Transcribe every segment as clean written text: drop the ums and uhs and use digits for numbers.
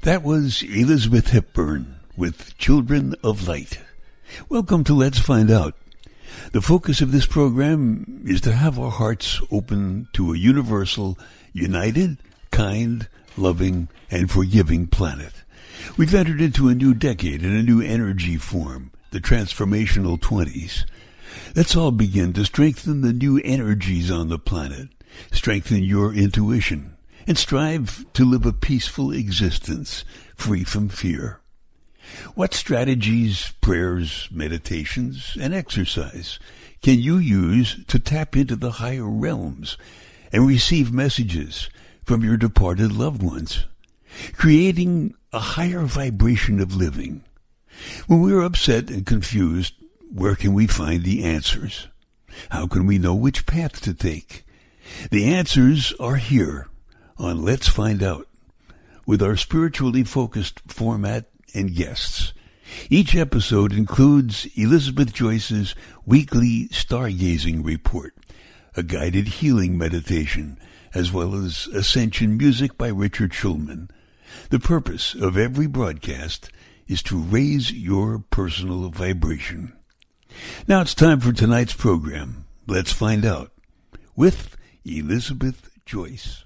That was Elizabeth Hepburn with Children of Light. Welcome to Let's Find Out. The focus of this program is to have our hearts open to a universal, united, kind, loving, and forgiving planet. We've entered into a new decade and a new energy form, the transformational 20s. Let's all begin to strengthen the new energies on the planet, strengthen your intuition, and strive to live a peaceful existence, free from fear. What strategies, prayers, meditations, and exercise can you use to tap into the higher realms and receive messages from your departed loved ones, creating a higher vibration of living? When we are upset and confused, where can we find the answers? How can we know which path to take? The answers are here on Let's Find Out, with our spiritually focused format and guests. Each episode includes Elizabeth Joyce's weekly stargazing report, a guided healing meditation, as well as Ascension music by Richard Schulman. The purpose of every broadcast is to raise your personal vibration. Now it's time for tonight's program, Let's Find Out, with Elizabeth Joyce.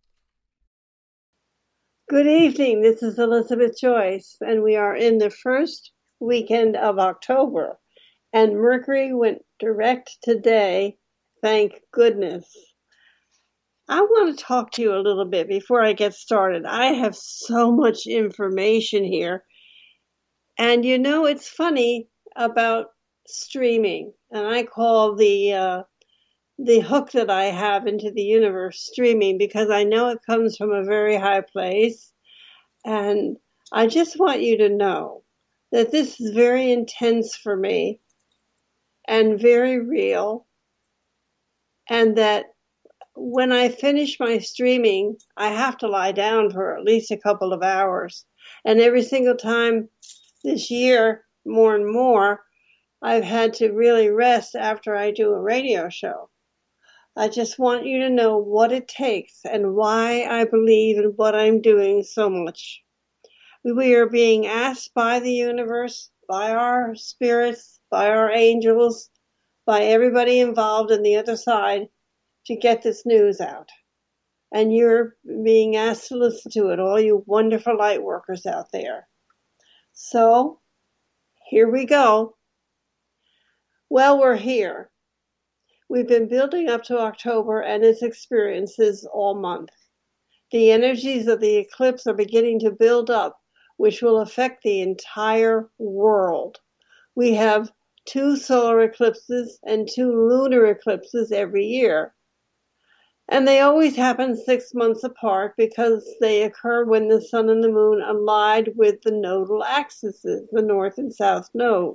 Good evening, this is Elizabeth Joyce, and we are in the first weekend of October, and Mercury went direct today, thank goodness. I want to talk to you a little bit before I get started. I have so much information here, and you know, it's funny about streaming, and I call the hook that I have into the universe streaming, because I know it comes from a very high place. And I just want you to know that this is very intense for me and very real. And that when I finish my streaming, I have to lie down for at least a couple of hours. And every single time this year, more and more, I've had to really rest after I do a radio show. I just want you to know what it takes and why I believe in what I'm doing so much. We are being asked by the universe, by our spirits, by our angels, by everybody involved in the other side to get this news out. And you're being asked to listen to it, all you wonderful light workers out there. So, here we go. Well, we're here. We've been building up to October and its experiences all month. The energies of the eclipse are beginning to build up, which will affect the entire world. We have 2 solar eclipses and 2 lunar eclipses every year. And they always happen 6 months apart because they occur when the sun and the moon align with the nodal axes, the north and south node.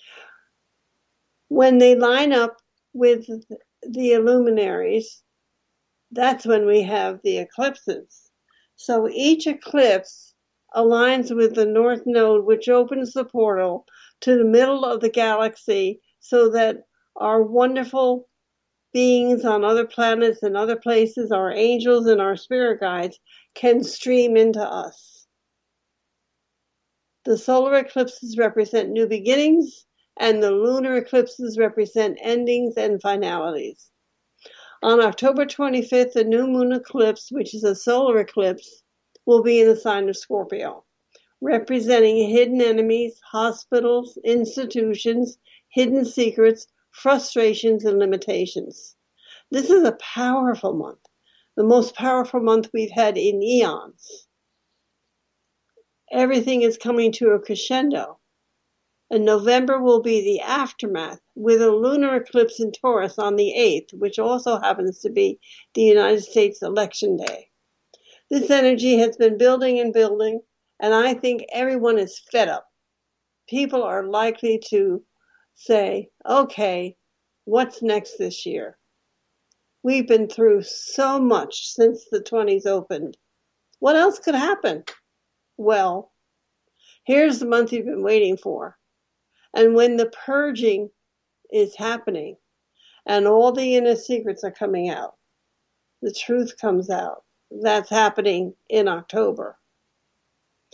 When they line up with the luminaries, that's when we have the eclipses. So each eclipse aligns with the north node, which opens the portal to the middle of the galaxy so that our wonderful beings on other planets and other places, our angels and our spirit guides, can stream into us. The solar eclipses represent new beginnings, and the lunar eclipses represent endings and finalities. On October 25th, the new moon eclipse, which is a solar eclipse, will be in the sign of Scorpio, representing hidden enemies, hospitals, institutions, hidden secrets, frustrations, and limitations. This is a powerful month, the most powerful month we've had in eons. Everything is coming to a crescendo. And November will be the aftermath, with a lunar eclipse in Taurus on the 8th, which also happens to be the United States election day. This energy has been building and building, and I think everyone is fed up. People are likely to say, okay, what's next this year? We've been through so much since the 20s opened. What else could happen? Well, here's the month you've been waiting for. And when the purging is happening and all the inner secrets are coming out, the truth comes out. That's happening in October.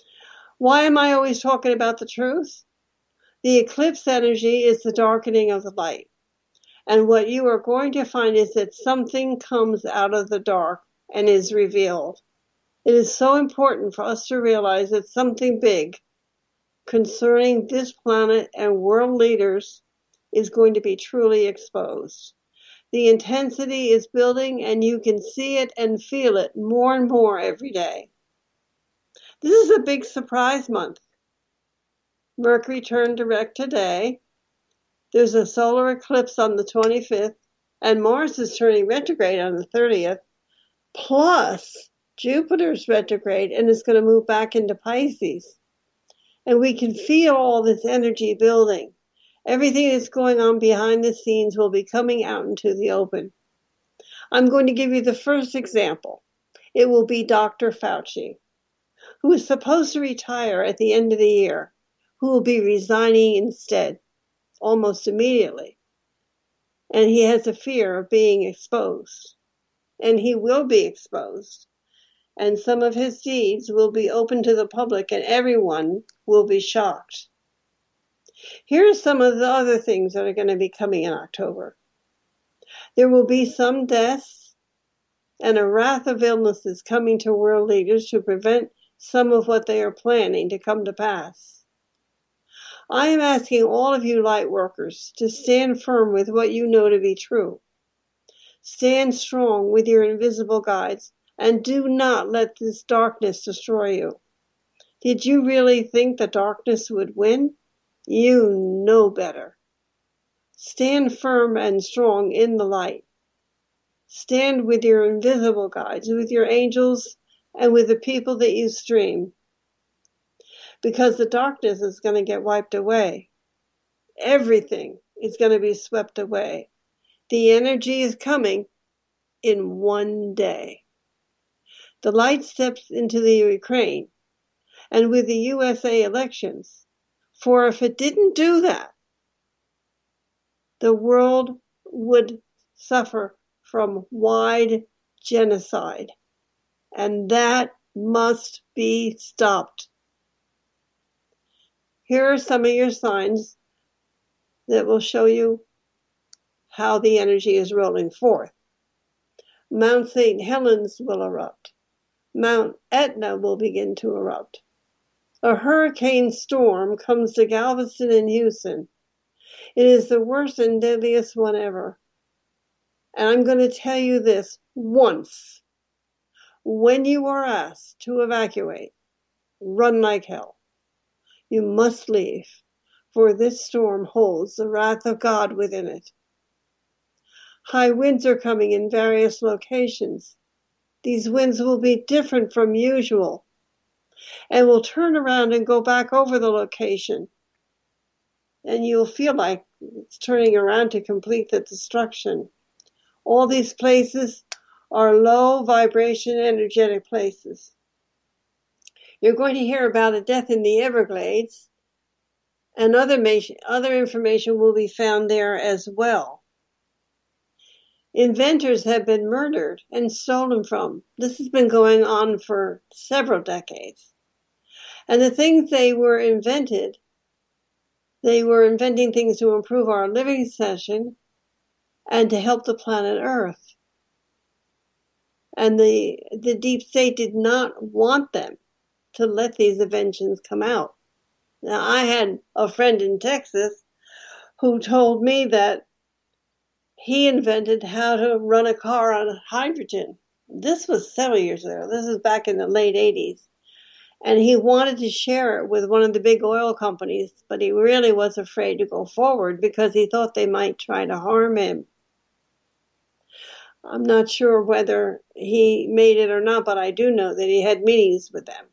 Why am I always talking about the truth? The eclipse energy is the darkening of the light. And what you are going to find is that something comes out of the dark and is revealed. It is so important for us to realize that something big concerning this planet and world leaders is going to be truly exposed. The intensity is building, and you can see it and feel it more and more every day. This is a big surprise month. Mercury turned direct today. There's a solar eclipse on the 25th, and Mars is turning retrograde on the 30th. Plus, Jupiter's retrograde and is going to move back into Pisces. And we can feel all this energy building. Everything that's going on behind the scenes will be coming out into the open. I'm going to give you the first example. It will be Dr. Fauci, who is supposed to retire at the end of the year, who will be resigning instead, almost immediately. And he has a fear of being exposed. And he will be exposed. And some of his deeds will be open to the public, and everyone will be shocked. Here are some of the other things that are going to be coming in October. There will be some deaths and a wrath of illnesses coming to world leaders to prevent some of what they are planning to come to pass. I am asking all of you light workers to stand firm with what you know to be true. Stand strong with your invisible guides, and do not let this darkness destroy you. Did you really think the darkness would win? You know better. Stand firm and strong in the light. Stand with your invisible guides, with your angels, and with the people that you stream. Because the darkness is going to get wiped away. Everything is going to be swept away. The energy is coming in one day. The light steps into the Ukraine, and with the USA elections, for if it didn't do that, the world would suffer from wide genocide, and that must be stopped. Here are some of your signs that will show you how the energy is rolling forth. Mount St. Helens will erupt. Mount Etna will begin to erupt. A hurricane storm comes to Galveston and Houston. It is the worst and deadliest one ever. And I'm going to tell you this once. When you are asked to evacuate, run like hell. You must leave, for this storm holds the wrath of God within it. High winds are coming in various locations. These winds will be different from usual, and will turn around and go back over the location. And you'll feel like it's turning around to complete the destruction. All these places are low vibration energetic places. You're going to hear about a death in the Everglades, and other information will be found there as well. Inventors have been murdered and stolen from. This has been going on for several decades. And the things they were inventing things to improve our living session and to help the planet Earth. And the deep state did not want them to let these inventions come out. Now, I had a friend in Texas who told me that he invented how to run a car on hydrogen. This was several years ago. This is back in the late 80s. And he wanted to share it with one of the big oil companies, but he really was afraid to go forward because he thought they might try to harm him. I'm not sure whether he made it or not, but I do know that he had meetings with them.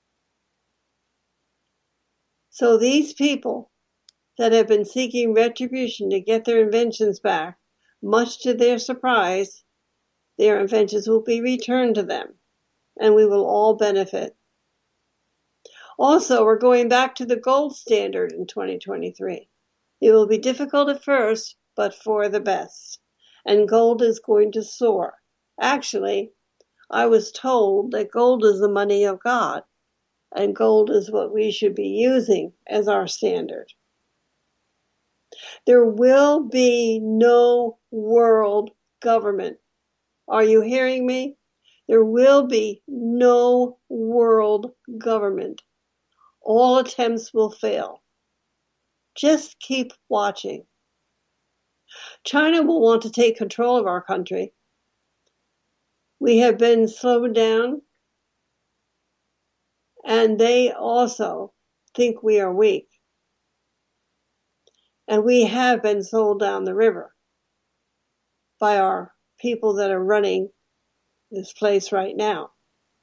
So these people that have been seeking retribution to get their inventions back, much to their surprise, their inventions will be returned to them, and we will all benefit. Also, we're going back to the gold standard in 2023. It will be difficult at first, but for the best. And gold is going to soar. Actually, I was told that gold is the money of God. and gold is what we should be using as our standard. There will be no world government. Are you hearing me? There will be no world government. All attempts will fail. Just keep watching. China will want to take control of our country. We have been slowed down, and they also think we are weak. And we have been sold down the river by our people that are running this place right now.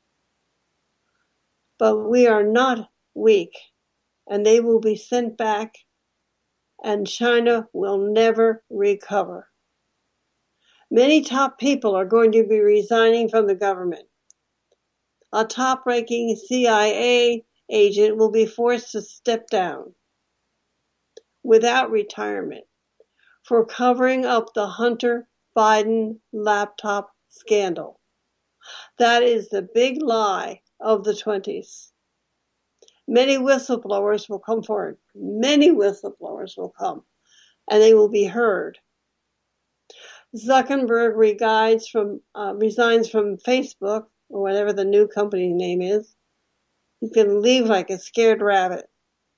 But we are not weak, and they will be sent back, and China will never recover. Many top people are going to be resigning from the government. A top-ranking CIA agent will be forced to step down without retirement for covering up the Hunter Biden laptop scandal. That is the big lie of the 20s. Many whistleblowers will come forward. Many whistleblowers will come, and they will be heard. Zuckerberg resigns from Facebook, or whatever the new company name is. He's going to leave like a scared rabbit.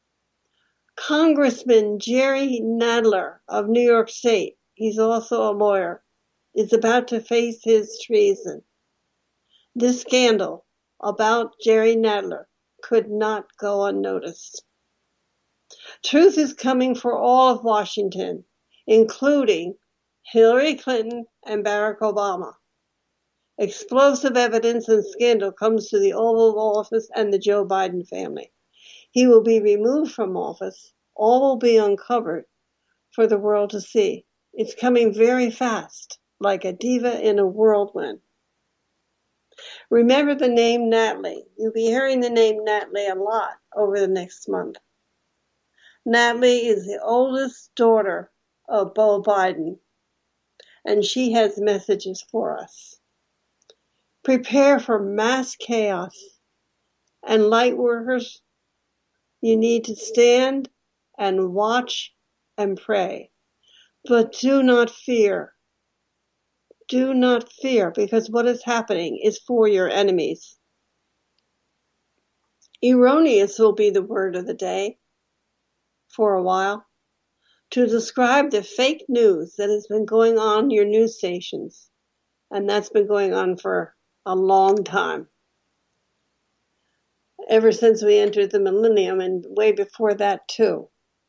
Congressman Jerry Nadler of New York State, he's also a lawyer, is about to face his treason. This scandal about Jerry Nadler could not go unnoticed. Truth is coming for all of Washington, including Hillary Clinton and Barack Obama. Explosive evidence and scandal comes to the Oval Office and the Joe Biden family. He will be removed from office. All will be uncovered for the world to see. It's coming very fast, like a diva in a whirlwind. Remember the name Natalie. You'll be hearing the name Natalie a lot over the next month. Natalie is the oldest daughter of Beau Biden, and she has messages for us. Prepare for mass chaos, and light workers, you need to stand and watch and pray. But do not fear. Do not fear, because what is happening is for your enemies. Erroneous will be the word of the day for a while to describe the fake news that has been going on in your news stations. And that's been going on for a long time. Ever since we entered the millennium, and way before that too.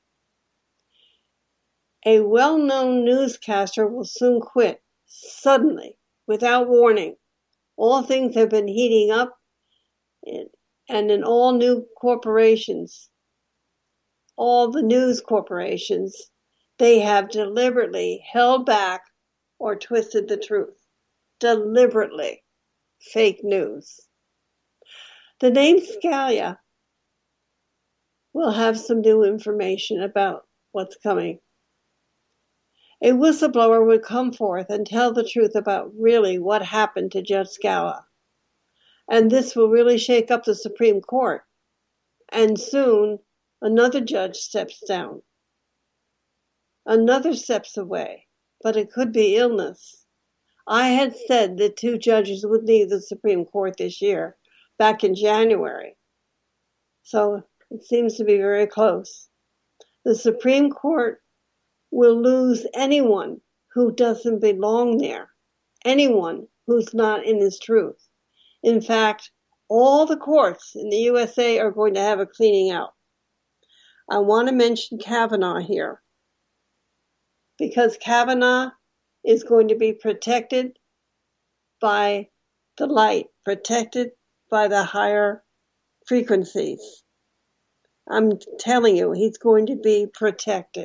A well-known newscaster will soon quit, suddenly, without warning. All things have been heating up, and in all new corporations, all the news corporations, they have deliberately held back or twisted the truth. Deliberately. Fake news. The name Scalia will have some new information about what's coming. A whistleblower would come forth and tell the truth about really what happened to Judge Scalia. And this will really shake up the Supreme Court. And soon, another judge steps down. Another steps away. But it could be illness. I had said that 2 judges would leave the Supreme Court this year, back in January. So it seems to be very close. The Supreme Court will lose anyone who doesn't belong there, anyone who's not in his truth. In fact, all the courts in the USA are going to have a cleaning out. I want to mention Kavanaugh here, because Kavanaugh is going to be protected by the light, protected by the higher frequencies. I'm telling you, he's going to be protected.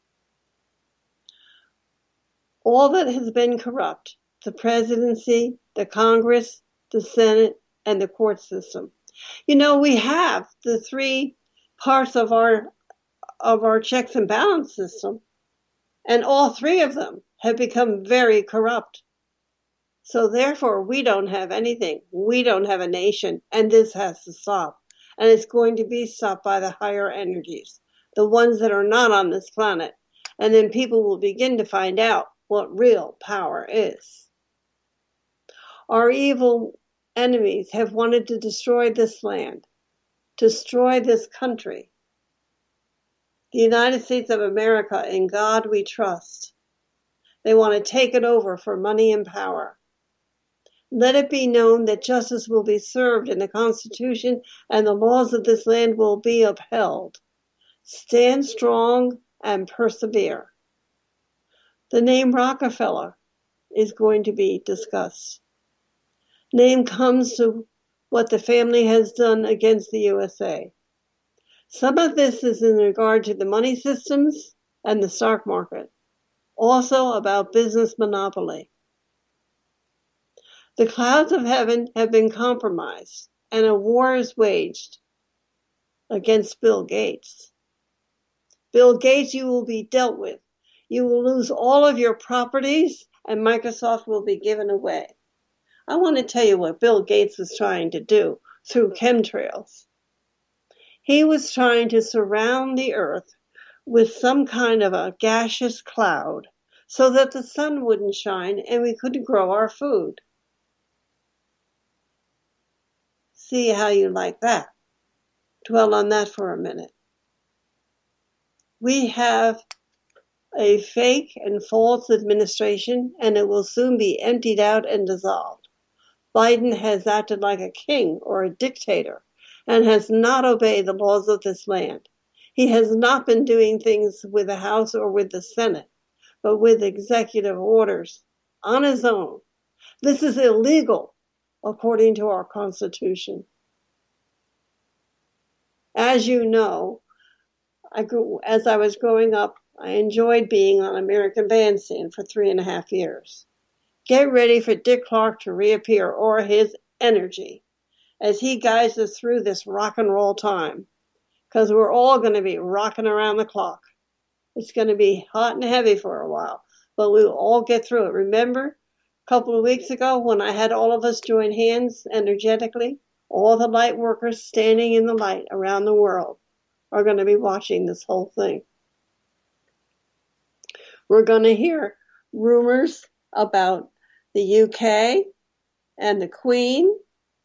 All that has been corrupt, the presidency, the Congress, the Senate, and the court system. You know, we have the 3 parts of our checks and balance system, and all 3 of them have become very corrupt. So therefore, we don't have anything. We don't have a nation, and this has to stop. and it's going to be stopped by the higher energies, the ones that are not on this planet. And then people will begin to find out what real power is. Our evil enemies have wanted to destroy this land, destroy this country. The United States of America, in God we trust. They want to take it over for money and power. Let it be known that justice will be served and the Constitution and the laws of this land will be upheld. Stand strong and persevere. The name Rockefeller is going to be discussed. Name comes to what the family has done against the USA. Some of this is in regard to the money systems and the stock market, also about business monopoly. The clouds of heaven have been compromised, and a war is waged against Bill Gates. Bill Gates, you will be dealt with. You will lose all of your properties, and Microsoft will be given away. I want to tell you what Bill Gates was trying to do through chemtrails. He was trying to surround the earth with some kind of a gaseous cloud so that the sun wouldn't shine and we couldn't grow our food. See how you like that. Dwell on that for a minute. We have a fake and false administration, and it will soon be emptied out and dissolved. Biden has acted like a king or a dictator and has not obeyed the laws of this land. He has not been doing things with the House or with the Senate, but with executive orders on his own. This is illegal according to our Constitution. As you know, as I was growing up, I enjoyed being on American Bandstand for 3.5 years. Get ready for Dick Clark to reappear, or his energy, as he guides us through this rock and roll time, because we're all going to be rocking around the clock. It's going to be hot and heavy for a while, but we'll all get through it. Remember a couple of weeks ago when I had all of us join hands energetically? All the light workers standing in the light around the world are going to be watching this whole thing. We're going to hear rumors about the UK and the Queen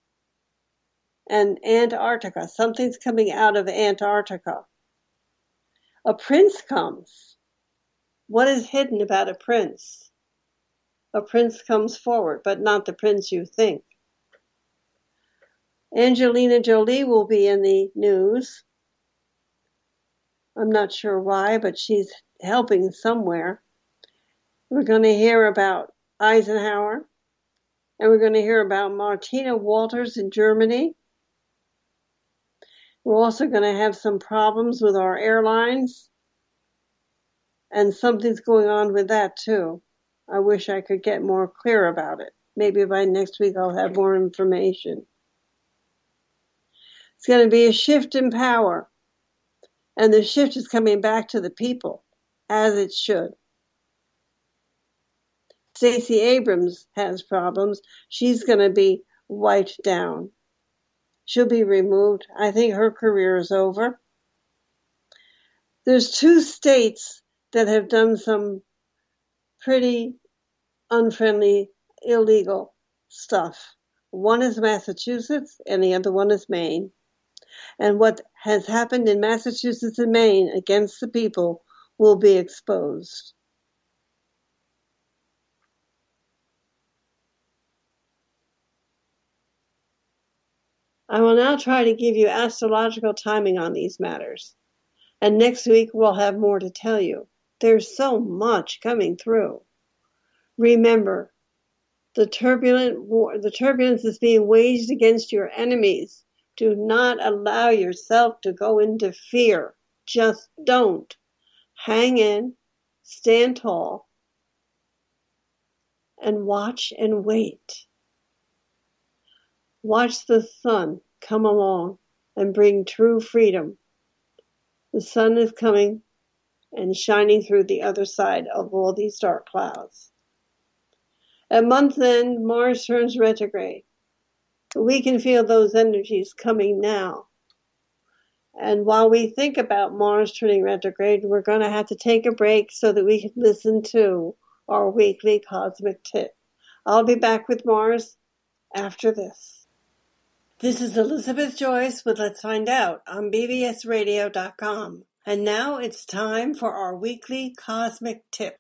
and Antarctica. Something's coming out of Antarctica. A prince comes. What is hidden about a prince? A prince comes forward, but not the prince you think. Angelina Jolie will be in the news. I'm not sure why, but she's helping somewhere. We're going to hear about Eisenhower, and we're going to hear about Martina Walters in Germany. We're also going to have some problems with our airlines, and something's going on with that too. I wish I could get more clear about it. Maybe by next week I'll have more information. It's going to be a shift in power, and the shift is coming back to the people, as it should. Stacey Abrams has problems. She's going to be wiped down. She'll be removed. I think her career is over. There's 2 states that have done some pretty unfriendly, illegal stuff. One is Massachusetts, and the other one is Maine. And what has happened in Massachusetts and Maine against the people will be exposed. I will now try to give you astrological timing on these matters. And next week we'll have more to tell you. There's so much coming through. Remember, the turbulence is being waged against your enemies. Do not allow yourself to go into fear. Just don't. Hang in, stand tall, and watch and wait. Watch the sun come along and bring true freedom. The sun is coming and shining through the other side of all these dark clouds. At month's end, Mars turns retrograde. We can feel those energies coming now. And while we think about Mars turning retrograde, we're going to have to take a break so that we can listen to our weekly cosmic tip. I'll be back with Mars after this. This is Elizabeth Joyce with Let's Find Out on bbsradio.com. And now it's time for our weekly cosmic tip.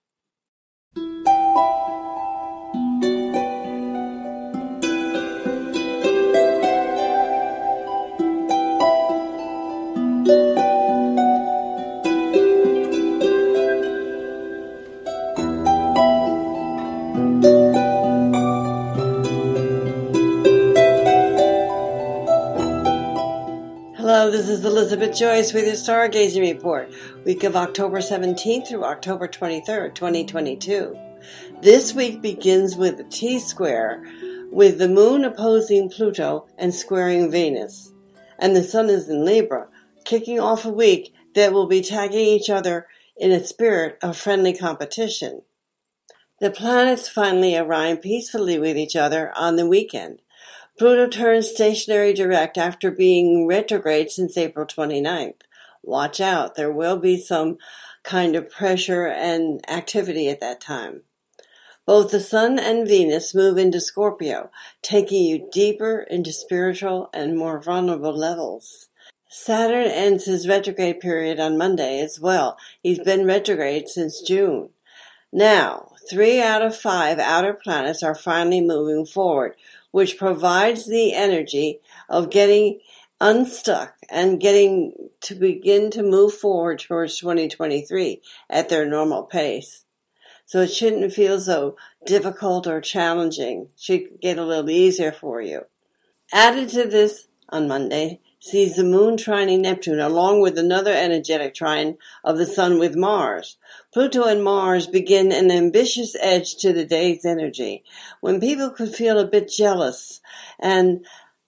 Hello, this is Elizabeth Joyce with your Stargazing Report, week of October 17th through October 23rd, 2022. This week begins with a T-square, with the moon opposing Pluto and squaring Venus. And the sun is in Libra, kicking off a week that will be tagging each other in a spirit of friendly competition. The planets finally align peacefully with each other on the weekend. Pluto turns stationary direct after being retrograde since April 29th. Watch out, there will be some kind of pressure and activity at that time. Both the Sun and Venus move into Scorpio, taking you deeper into spiritual and more vulnerable levels. Saturn ends his retrograde period on Monday as well. He's been retrograde since June. Now, 3 out of 5 outer planets are finally moving forward, which provides the energy of getting unstuck and getting to begin to move forward towards 2023 at their normal pace. So it shouldn't feel so difficult or challenging. It should get a little easier for you. Added to this, on Monday, sees the moon trining Neptune along with another energetic trine of the sun with Mars. Pluto and Mars begin an ambitious edge to the day's energy, when people could feel a bit jealous and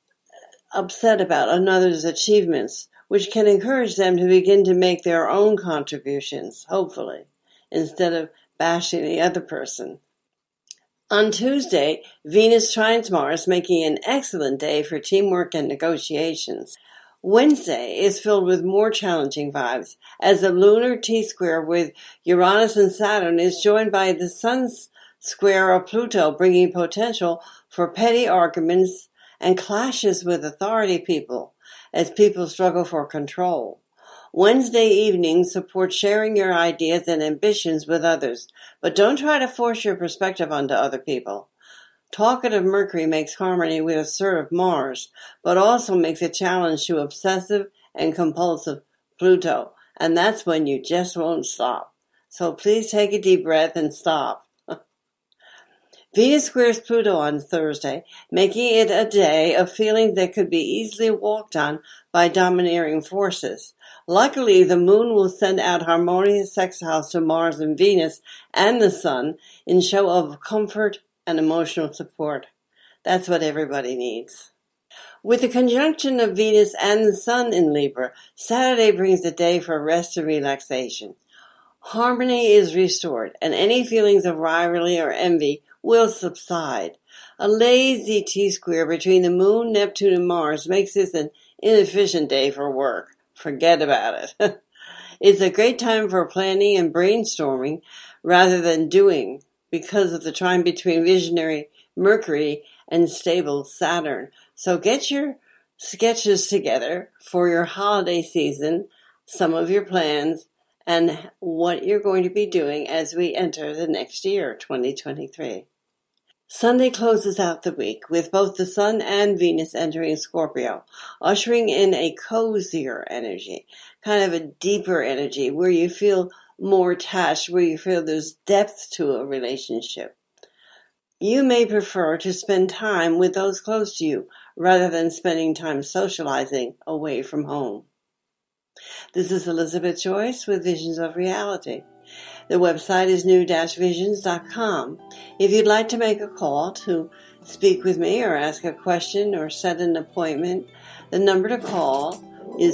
upset about another's achievements, which can encourage them to begin to make their own contributions, hopefully, instead of bashing the other person. On Tuesday, Venus trines Mars, making an excellent day for teamwork and negotiations. Wednesday is filled with more challenging vibes, as the lunar T-square with Uranus and Saturn is joined by the Sun's square of Pluto, bringing potential for petty arguments and clashes with authority people, as people struggle for control. Wednesday evening supports sharing your ideas and ambitions with others, but don't try to force your perspective onto other people. Talkative Mercury makes harmony with assertive Mars, but also makes a challenge to obsessive and compulsive Pluto, and that's when you just won't stop. So please take a deep breath and stop. Venus squares Pluto on Thursday, making it a day of feelings that could be easily walked on by domineering forces. Luckily, the moon will send out harmonious sextiles to Mars and Venus and the sun in show of comfort and emotional support. That's what everybody needs. With the conjunction of Venus and the sun in Libra, Saturday brings a day for rest and relaxation. Harmony is restored, and any feelings of rivalry or envy will subside. A lazy T-square between the moon, Neptune, and Mars makes this an inefficient day for work. Forget about it. It's a great time for planning and brainstorming rather than doing, because of the trine between visionary Mercury and stable Saturn. So get your sketches together for your holiday season, some of your plans, and what you're going to be doing as we enter the next year, 2023. Sunday closes out the week with both the Sun and Venus entering Scorpio, ushering in a cozier energy, kind of a deeper energy where you feel more attached, where you feel there's depth to a relationship. You may prefer to spend time with those close to you rather than spending time socializing away from home. This is Elizabeth Joyce with Visions of Reality. The website is new-visions.com. If you'd like to make a call to speak with me or ask a question or set an appointment, the number to call is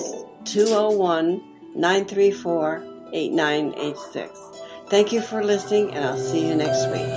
201-934-8986. Thank you for listening, and I'll see you next week.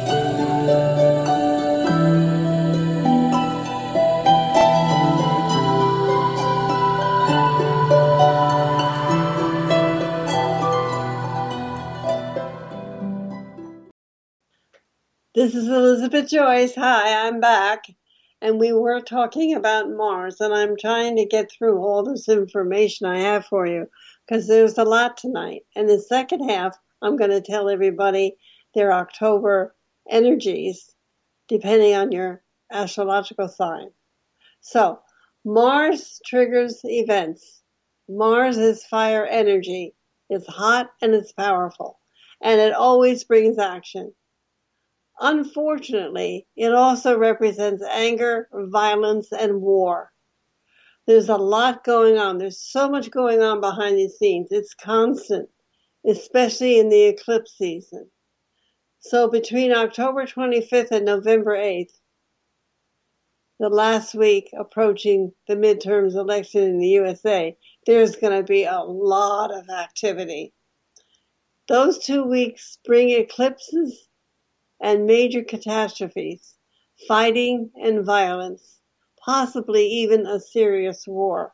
This is Elizabeth Joyce. Hi, I'm back. And we were talking about Mars, and I'm trying to get through all this information I have for you because there's a lot tonight. And the second half, I'm going to tell everybody their October energies, depending on your astrological sign. So, Mars triggers events. Mars is fire energy. It's hot and it's powerful, and it always brings action. Unfortunately, it also represents anger, violence, and war. There's a lot going on. There's so much going on behind the scenes. It's constant, especially in the eclipse season. So between October 25th and November 8th, the last week approaching the midterms election in the USA, there's going to be a lot of activity. Those 2 weeks bring eclipses and major catastrophes, fighting and violence, possibly even a serious war.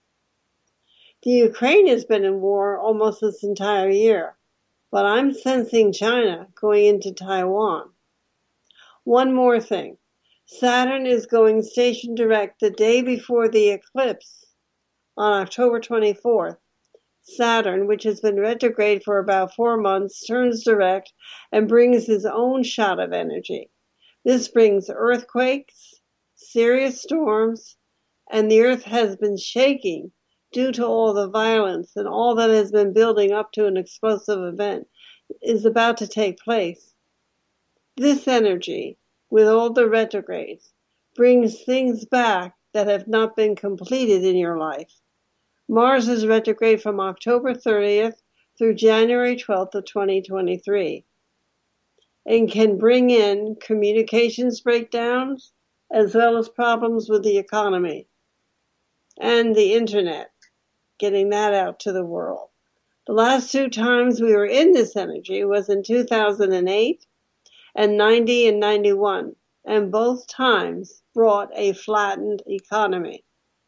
The Ukraine has been in war almost this entire year, but I'm sensing China going into Taiwan. One more thing. Saturn is going station direct the day before the eclipse on October 24th. Saturn, which has been retrograde for about 4 months, turns direct and brings his own shot of energy. This brings earthquakes, serious storms, and the earth has been shaking due to all the violence, and all that has been building up to an explosive event is about to take place. This energy, with all the retrogrades, brings things back that have not been completed in your life. Mars is retrograde from October 30th through January 12th of 2023 and can bring in communications breakdowns as well as problems with the economy and the internet, getting that out to the world. The last 2 times we were in this energy was in 2008 and 90 and 91, and both times brought a flattened economy.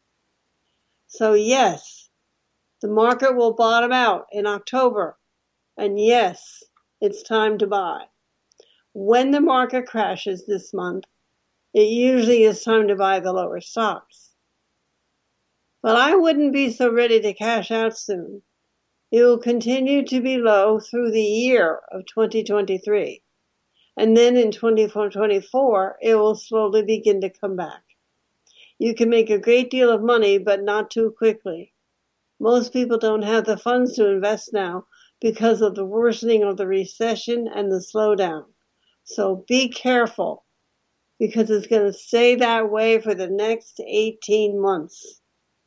So yes, the market will bottom out in October, and yes, it's time to buy. When the market crashes this month, it usually is time to buy the lower stocks. But I wouldn't be so ready to cash out soon. It will continue to be low through the year of 2023. And then in 2024, it will slowly begin to come back. You can make a great deal of money, but not too quickly. Most people don't have the funds to invest now because of the worsening of the recession and the slowdown. So be careful, because it's going to stay that way for the next 18 months.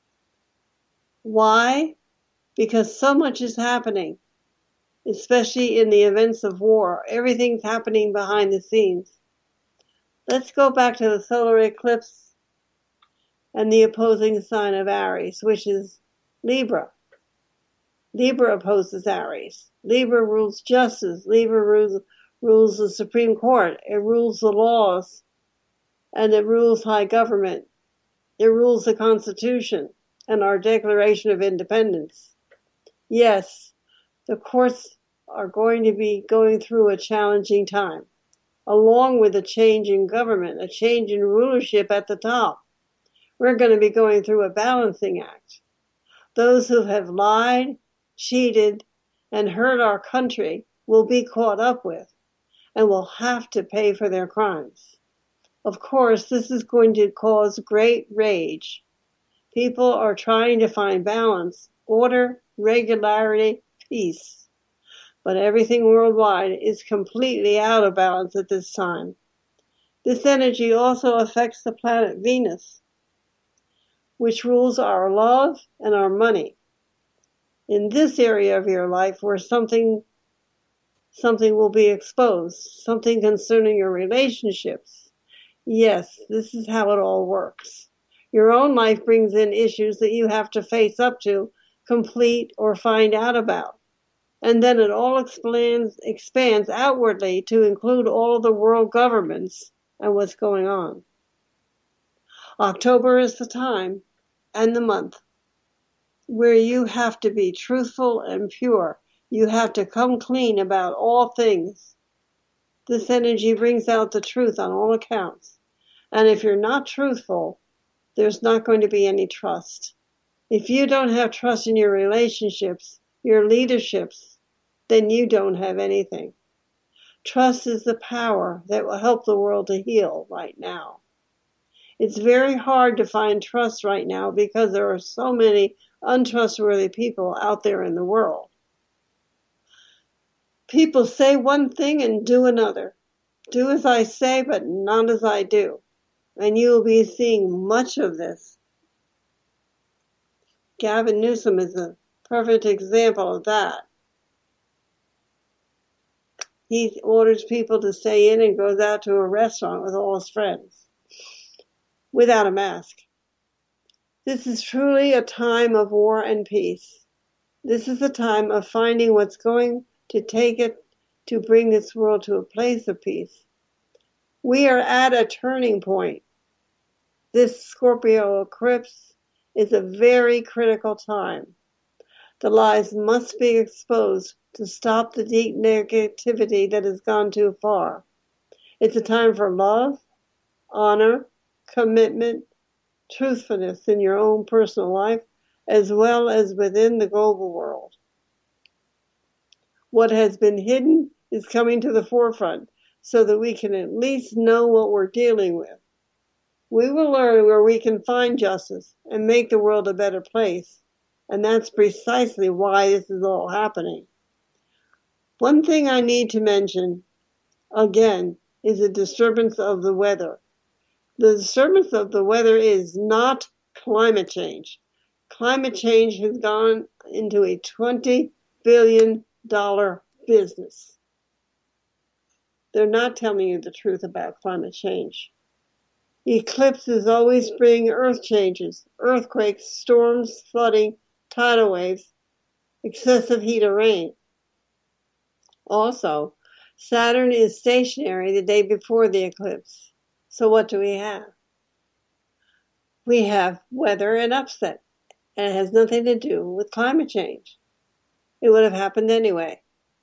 Why? Because so much is happening, especially in the events of war. Everything's happening behind the scenes. Let's go back to the solar eclipse and the opposing sign of Aries, which is Libra. Libra opposes Aries. Libra rules justice. Libra rules the Supreme Court. It rules the laws, and it rules high government. It rules the Constitution and our Declaration of Independence. Yes, the courts are going to be going through a challenging time, along with a change in government, a change in rulership at the top. We're going to be going through a balancing act. Those who have lied, cheated, and hurt our country will be caught up with and will have to pay for their crimes. Of course, this is going to cause great rage. People are trying to find balance, order, regularity, peace. But everything worldwide is completely out of balance at this time. This energy also affects the planet Venus, which rules our love and our money. In this area of your life where something will be exposed, something concerning your relationships. Yes, this is how it all works. Your own life brings in issues that you have to face up to, complete, or find out about. And then it all expands outwardly to include all of the world governments and what's going on. October is the time and the month where you have to be truthful and pure. You have to come clean about all things This energy brings out the truth on all accounts. And if you're not truthful, there's not going to be any trust. If you don't have trust in your relationships, your leaderships, then you don't have anything. Trust is the power that will help the world to heal right now. It's very hard to find trust right now because there are so many untrustworthy people out there in the world. People say one thing and do another. Do as I say, but not as I do. And you will be seeing much of this. Gavin Newsom is a perfect example of that. He orders people to stay in and goes out to a restaurant with all his friends without a mask. This is truly a time of war and peace. This is a time of finding what's going to take it to bring this world to a place of peace. We are at a turning point. This Scorpio eclipse is a very critical time. The lies must be exposed to stop the deep negativity that has gone too far. It's a time for love, honor, commitment, truthfulness in your own personal life, as well as within the global world. What has been hidden is coming to the forefront so that we can at least know what we're dealing with. We will learn where we can find justice and make the world a better place. And that's precisely why this is all happening. One thing I need to mention, again, is the disturbance of the weather. The disturbance of the weather is not climate change. Climate change has gone into a $20 billion business. They're not telling you the truth about climate change. Eclipses always bring earth changes, earthquakes, storms, flooding, tidal waves, excessive heat or rain. Also, Saturn is stationary the day before the eclipse. So what do we have? We have weather and upset, and it has nothing to do with climate change. It would have happened anyway.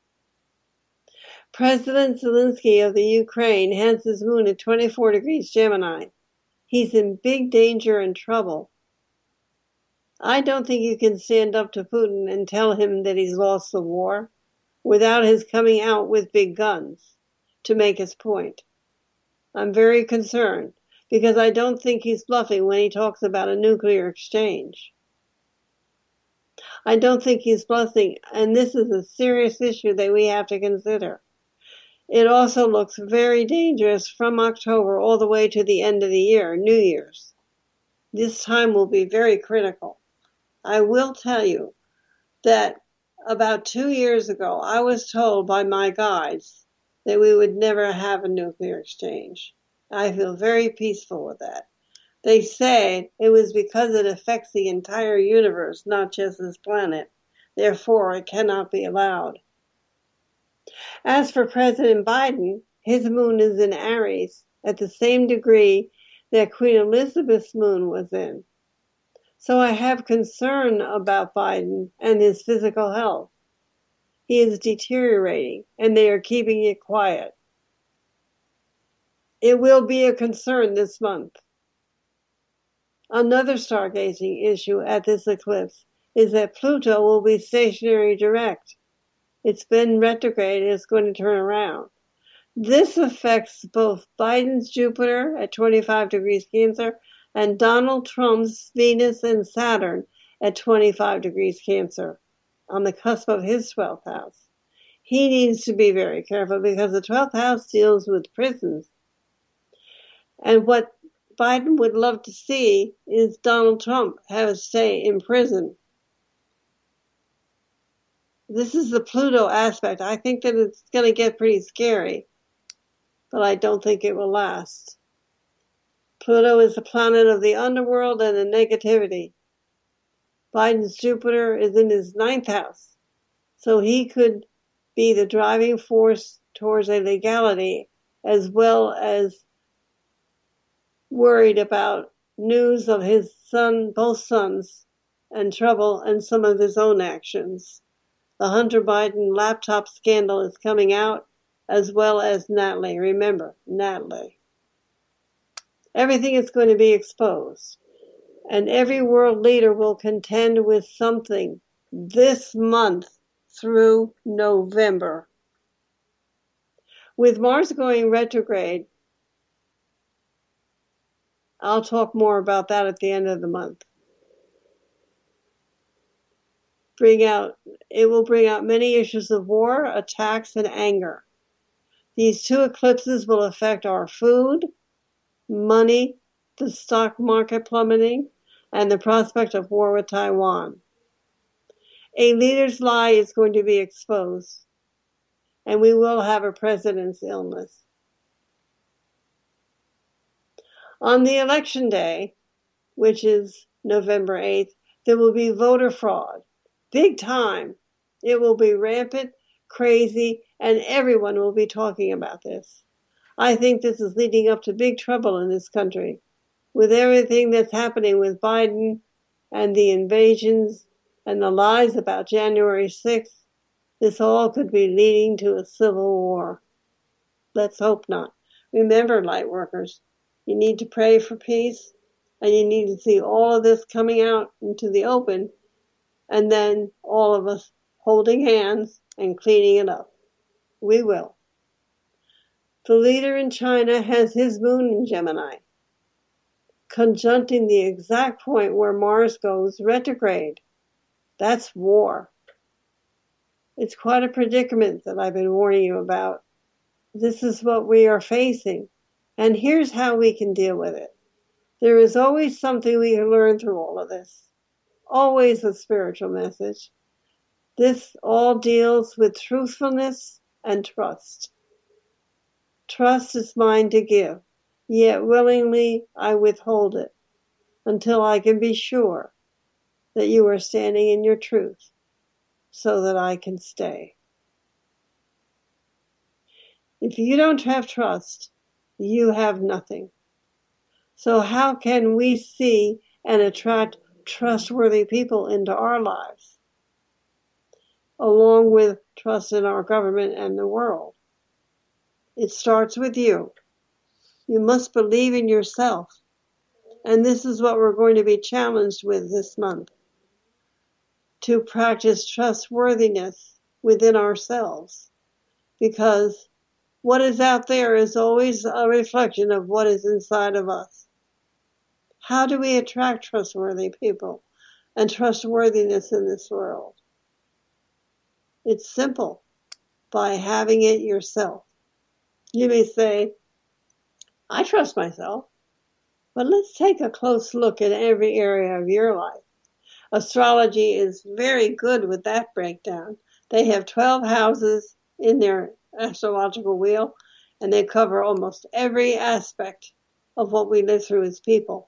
President Zelensky of the Ukraine has his moon at 24 degrees Gemini. He's in big danger and trouble. I don't think you can stand up to Putin and tell him that he's lost the war without his coming out with big guns to make his point. I'm very concerned because I don't think he's bluffing when he talks about a nuclear exchange. I don't think he's bluffing, and this is a serious issue that we have to consider. It also looks very dangerous from October all the way to the end of the year, New Year's. This time will be very critical. I will tell you that about 2 years ago, I was told by my guides that we would never have a nuclear exchange. I feel very peaceful with that. They say it was because it affects the entire universe, not just this planet. Therefore, it cannot be allowed. As for President Biden, his moon is in Aries at the same degree that Queen Elizabeth's moon was in. So I have concern about Biden and his physical health. He is deteriorating, and they are keeping it quiet. It will be a concern this month. Another stargazing issue at this eclipse is that Pluto will be stationary direct. It's been retrograde and it's going to turn around. This affects both Biden's Jupiter at 25 degrees Cancer and Donald Trump's Venus and Saturn at 25 degrees Cancer on the cusp of his 12th house. He needs to be very careful because the 12th house deals with prisons. And what Biden would love to see is Donald Trump have a stay in prison. This is the Pluto aspect. I think that it's going to get pretty scary, but I don't think it will last. Pluto is the planet of the underworld and the negativity. Biden's Jupiter is in his 9th house, so he could be the driving force towards a legality as well as worried about news of his son, both sons, and trouble and some of his own actions. The Hunter Biden laptop scandal is coming out, as well as Natalie. Remember, Natalie. Everything is going to be exposed, and every world leader will contend with something this month through November. With Mars going retrograde, I'll talk more about that at the end of the month. It will bring out many issues of war, attacks, and anger. These two eclipses will affect our food, money, the stock market plummeting, and the prospect of war with Taiwan. A leader's lie is going to be exposed, and we will have a president's illness. On the election day, which is November 8th, there will be voter fraud. Big time. It will be rampant, crazy, and everyone will be talking about this. I think this is leading up to big trouble in this country. With everything that's happening with Biden and the invasions and the lies about January 6th, this all could be leading to a civil war. Let's hope not. Remember, light workers, you need to pray for peace, and you need to see all of this coming out into the open, and then all of us holding hands and cleaning it up. We will. The leader in China has his moon in Gemini, conjuncting the exact point where Mars goes retrograde. That's war. It's quite a predicament that I've been warning you about. This is what we are facing, and here's how we can deal with it. There is always something we can learn through all of this. Always a spiritual message. This all deals with truthfulness and trust. Trust is mine to give, yet willingly I withhold it until I can be sure that you are standing in your truth so that I can stay. If you don't have trust, you have nothing. So how can we see and attract trustworthy people into our lives, along with trust in our government and the world? It starts with you. You must believe in yourself. And this is what we're going to be challenged with this month. To practice trustworthiness within ourselves. Because what is out there is always a reflection of what is inside of us. How do we attract trustworthy people and trustworthiness in this world? It's simple. By having it yourself. You may say, I trust myself, but let's take a close look at every area of your life. Astrology is very good with that breakdown. They have 12 houses in their astrological wheel, and they cover almost every aspect of what we live through as people.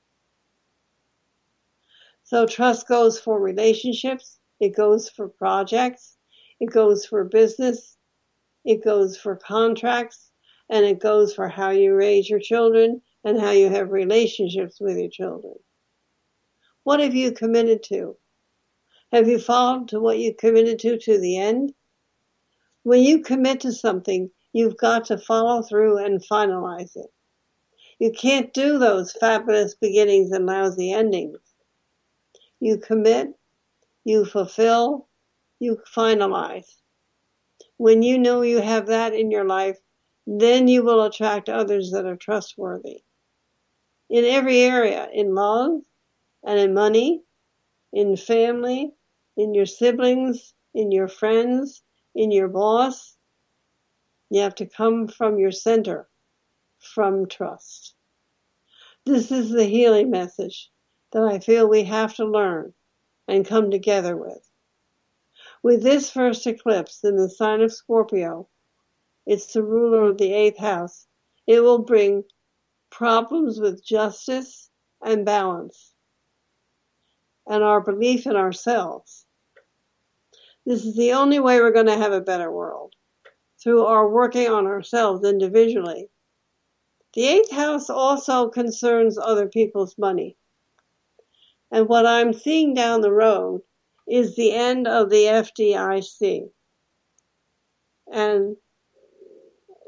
So trust goes for relationships, it goes for projects, it goes for business, it goes for contracts, and it goes for how you raise your children and how you have relationships with your children. What have you committed to? Have you followed to what you committed to the end? When you commit to something, you've got to follow through and finalize it. You can't do those fabulous beginnings and lousy endings. You commit, you fulfill, you finalize. When you know you have that in your life, then you will attract others that are trustworthy. In every area, in love and in money, in family, in your siblings, in your friends, in your boss, you have to come from your center, from trust. This is the healing message that I feel we have to learn and come together with. With this first eclipse in the sign of Scorpio, it's the ruler of the 8th house. It will bring problems with justice and balance and our belief in ourselves. This is the only way we're going to have a better world, through our working on ourselves individually. The 8th house also concerns other people's money. And what I'm seeing down the road is the end of the FDIC. And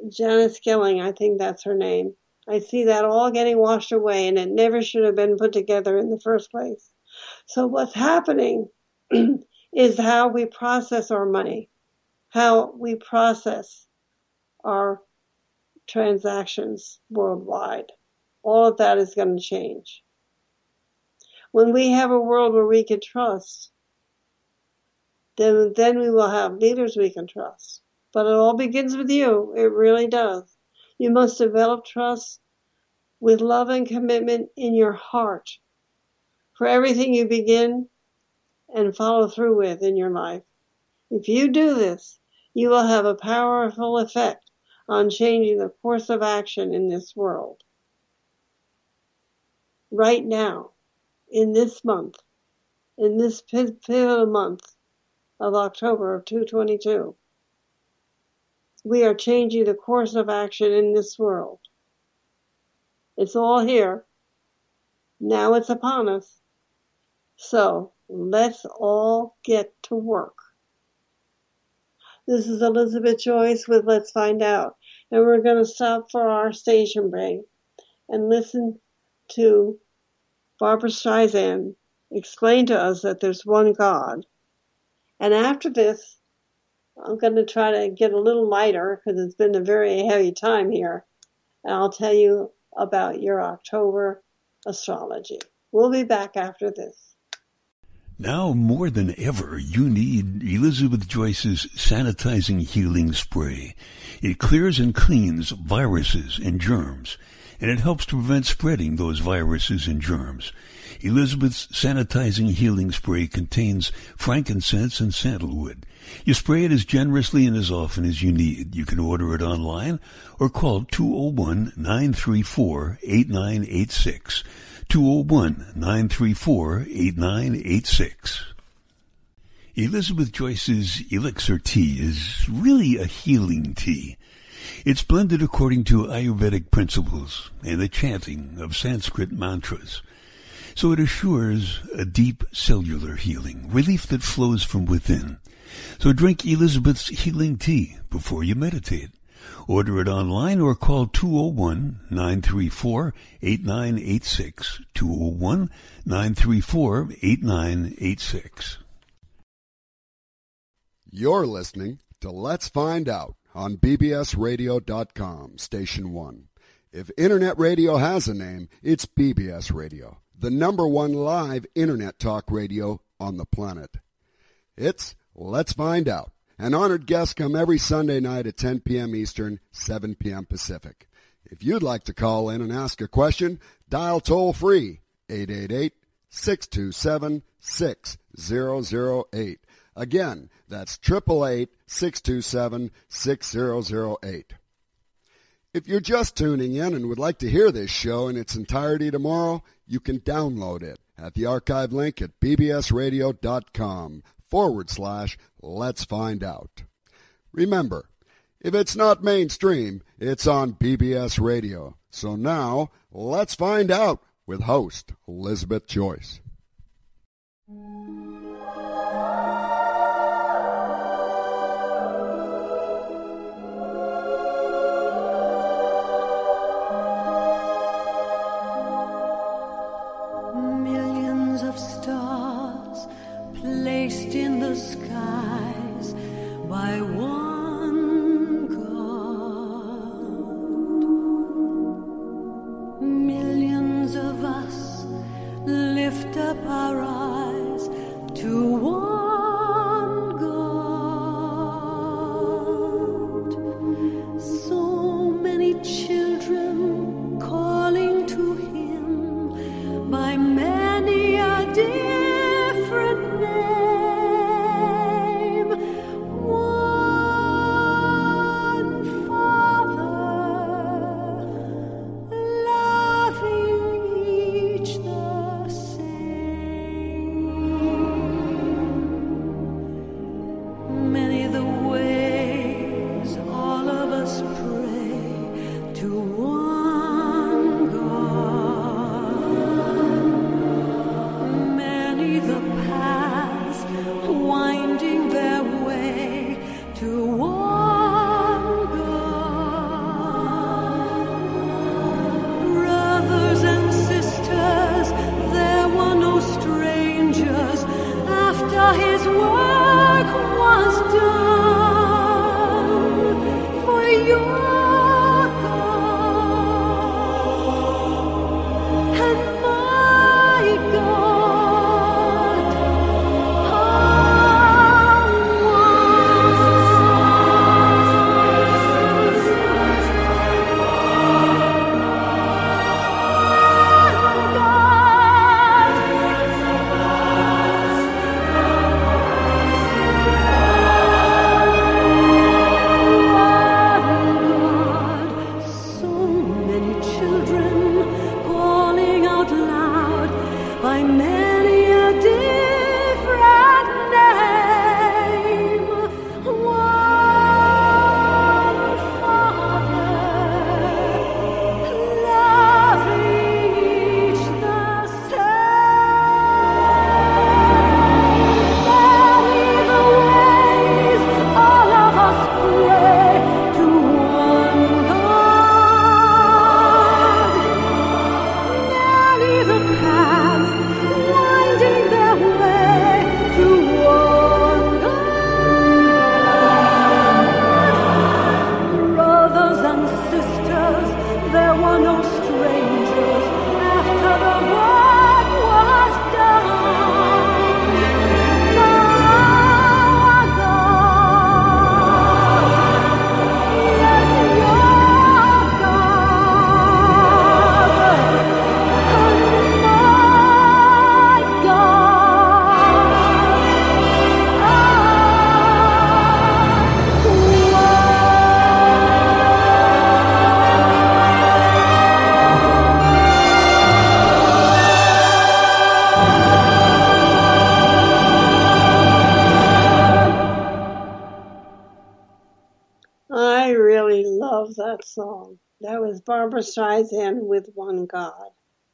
Janice Skilling, I think that's her name. I see that all getting washed away, and it never should have been put together in the first place. So what's happening is how we process our money, how we process our transactions worldwide. All of that is going to change. When we have a world where we can trust, then we will have leaders we can trust. But it all begins with you. It really does. You must develop trust with love and commitment in your heart for everything you begin and follow through with in your life. If you do this, you will have a powerful effect on changing the course of action in this world. Right now, in this month, in this pivotal month of October of 2022, we are changing the course of action in this world. It's all here. Now it's upon us. So let's all get to work. This is Elizabeth Joyce with Let's Find Out. And we're going to stop for our station break and listen to Barbra Streisand explain to us that there's one God. And after this, I'm going to try to get a little lighter because it's been a very heavy time here. And I'll tell you about your October astrology. We'll be back after this. Now more than ever, you need Elizabeth Joyce's Sanitizing Healing Spray. It clears and cleans viruses and germs, and it helps to prevent spreading those viruses and germs. Elizabeth's Sanitizing Healing Spray contains frankincense and sandalwood. You spray it as generously and as often as you need. You can order it online or call 201-934-8986. 201-934-8986. Elizabeth Joyce's Elixir Tea is really a healing tea. It's blended according to Ayurvedic principles and the chanting of Sanskrit mantras. So it assures a deep cellular healing, relief that flows from within. So drink Elizabeth's healing tea before you meditate. Order it online or call 201-934-8986. 201-934-8986. You're listening to Let's Find Out on bbsradio.com, Station 1. If Internet radio has a name, it's BBS Radio, the #1 live Internet talk radio on the planet. It's Let's Find Out. An honored guests come every Sunday night at 10 p.m. Eastern, 7 p.m. Pacific. If you'd like to call in and ask a question, dial toll-free 888-627-6008. Again, that's 888-627-6008. If you're just tuning in and would like to hear this show in its entirety tomorrow, you can download it at the archive link at bbsradio.com/Let's Find Out. Remember, if it's not mainstream, it's on BBS Radio. So now, let's find out with host Elizabeth Joyce. Millions of stars placed in the skies by one God. Millions of us lift up our eyes to one God. So many children calling to Him by many a different name. One His work was done for your God and my God. So many children calling out loud by many a different name. One Father, loving each the same. Many the ways all of us pray to one God. Many the paths winding their way to one God. Brothers and sisters, there were no strangers after the work was done. Our God, yes, your God, and my I really love that song. That was Barbara Streisand with One God.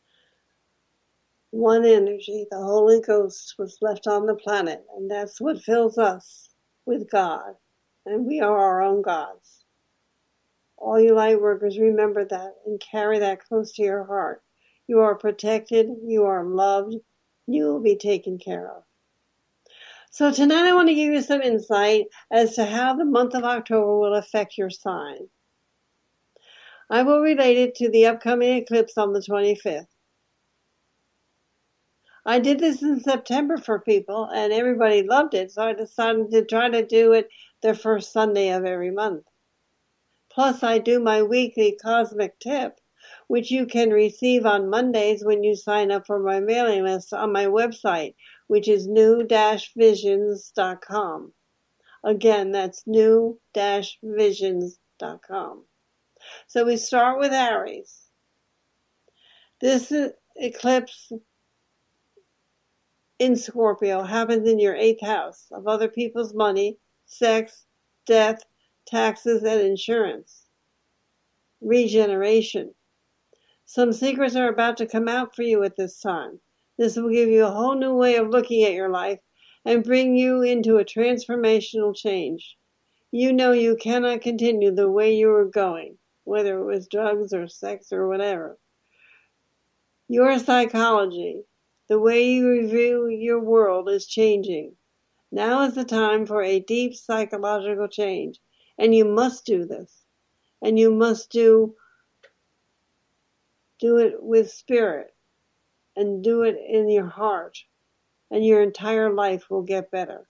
One energy, the Holy Ghost was left on the planet, and that's what fills us with God. And we are our own gods. All you light workers, remember that and carry that close to your heart. You are protected, you are loved, you will be taken care of. So tonight I want to give you some insight as to how the month of October will affect your sign. I will relate it to the upcoming eclipse on the 25th. I did this in September for people and everybody loved it, so I decided to try to do it the first Sunday of every month. Plus I do my weekly cosmic tip, which you can receive on Mondays when you sign up for my mailing list on my website, which is new-visions.com. Again, that's new-visions.com. So we start with Aries. This eclipse in Scorpio happens in your 8th house of other people's money, sex, death, taxes, and insurance. Regeneration. Some secrets are about to come out for you at this time. This will give you a whole new way of looking at your life and bring you into a transformational change. You know you cannot continue the way you were going, whether it was drugs or sex or whatever. Your psychology, the way you view your world is changing. Now is the time for a deep psychological change, and you must do this. And you must do it with spirit and do it in your heart, and your entire life will get better.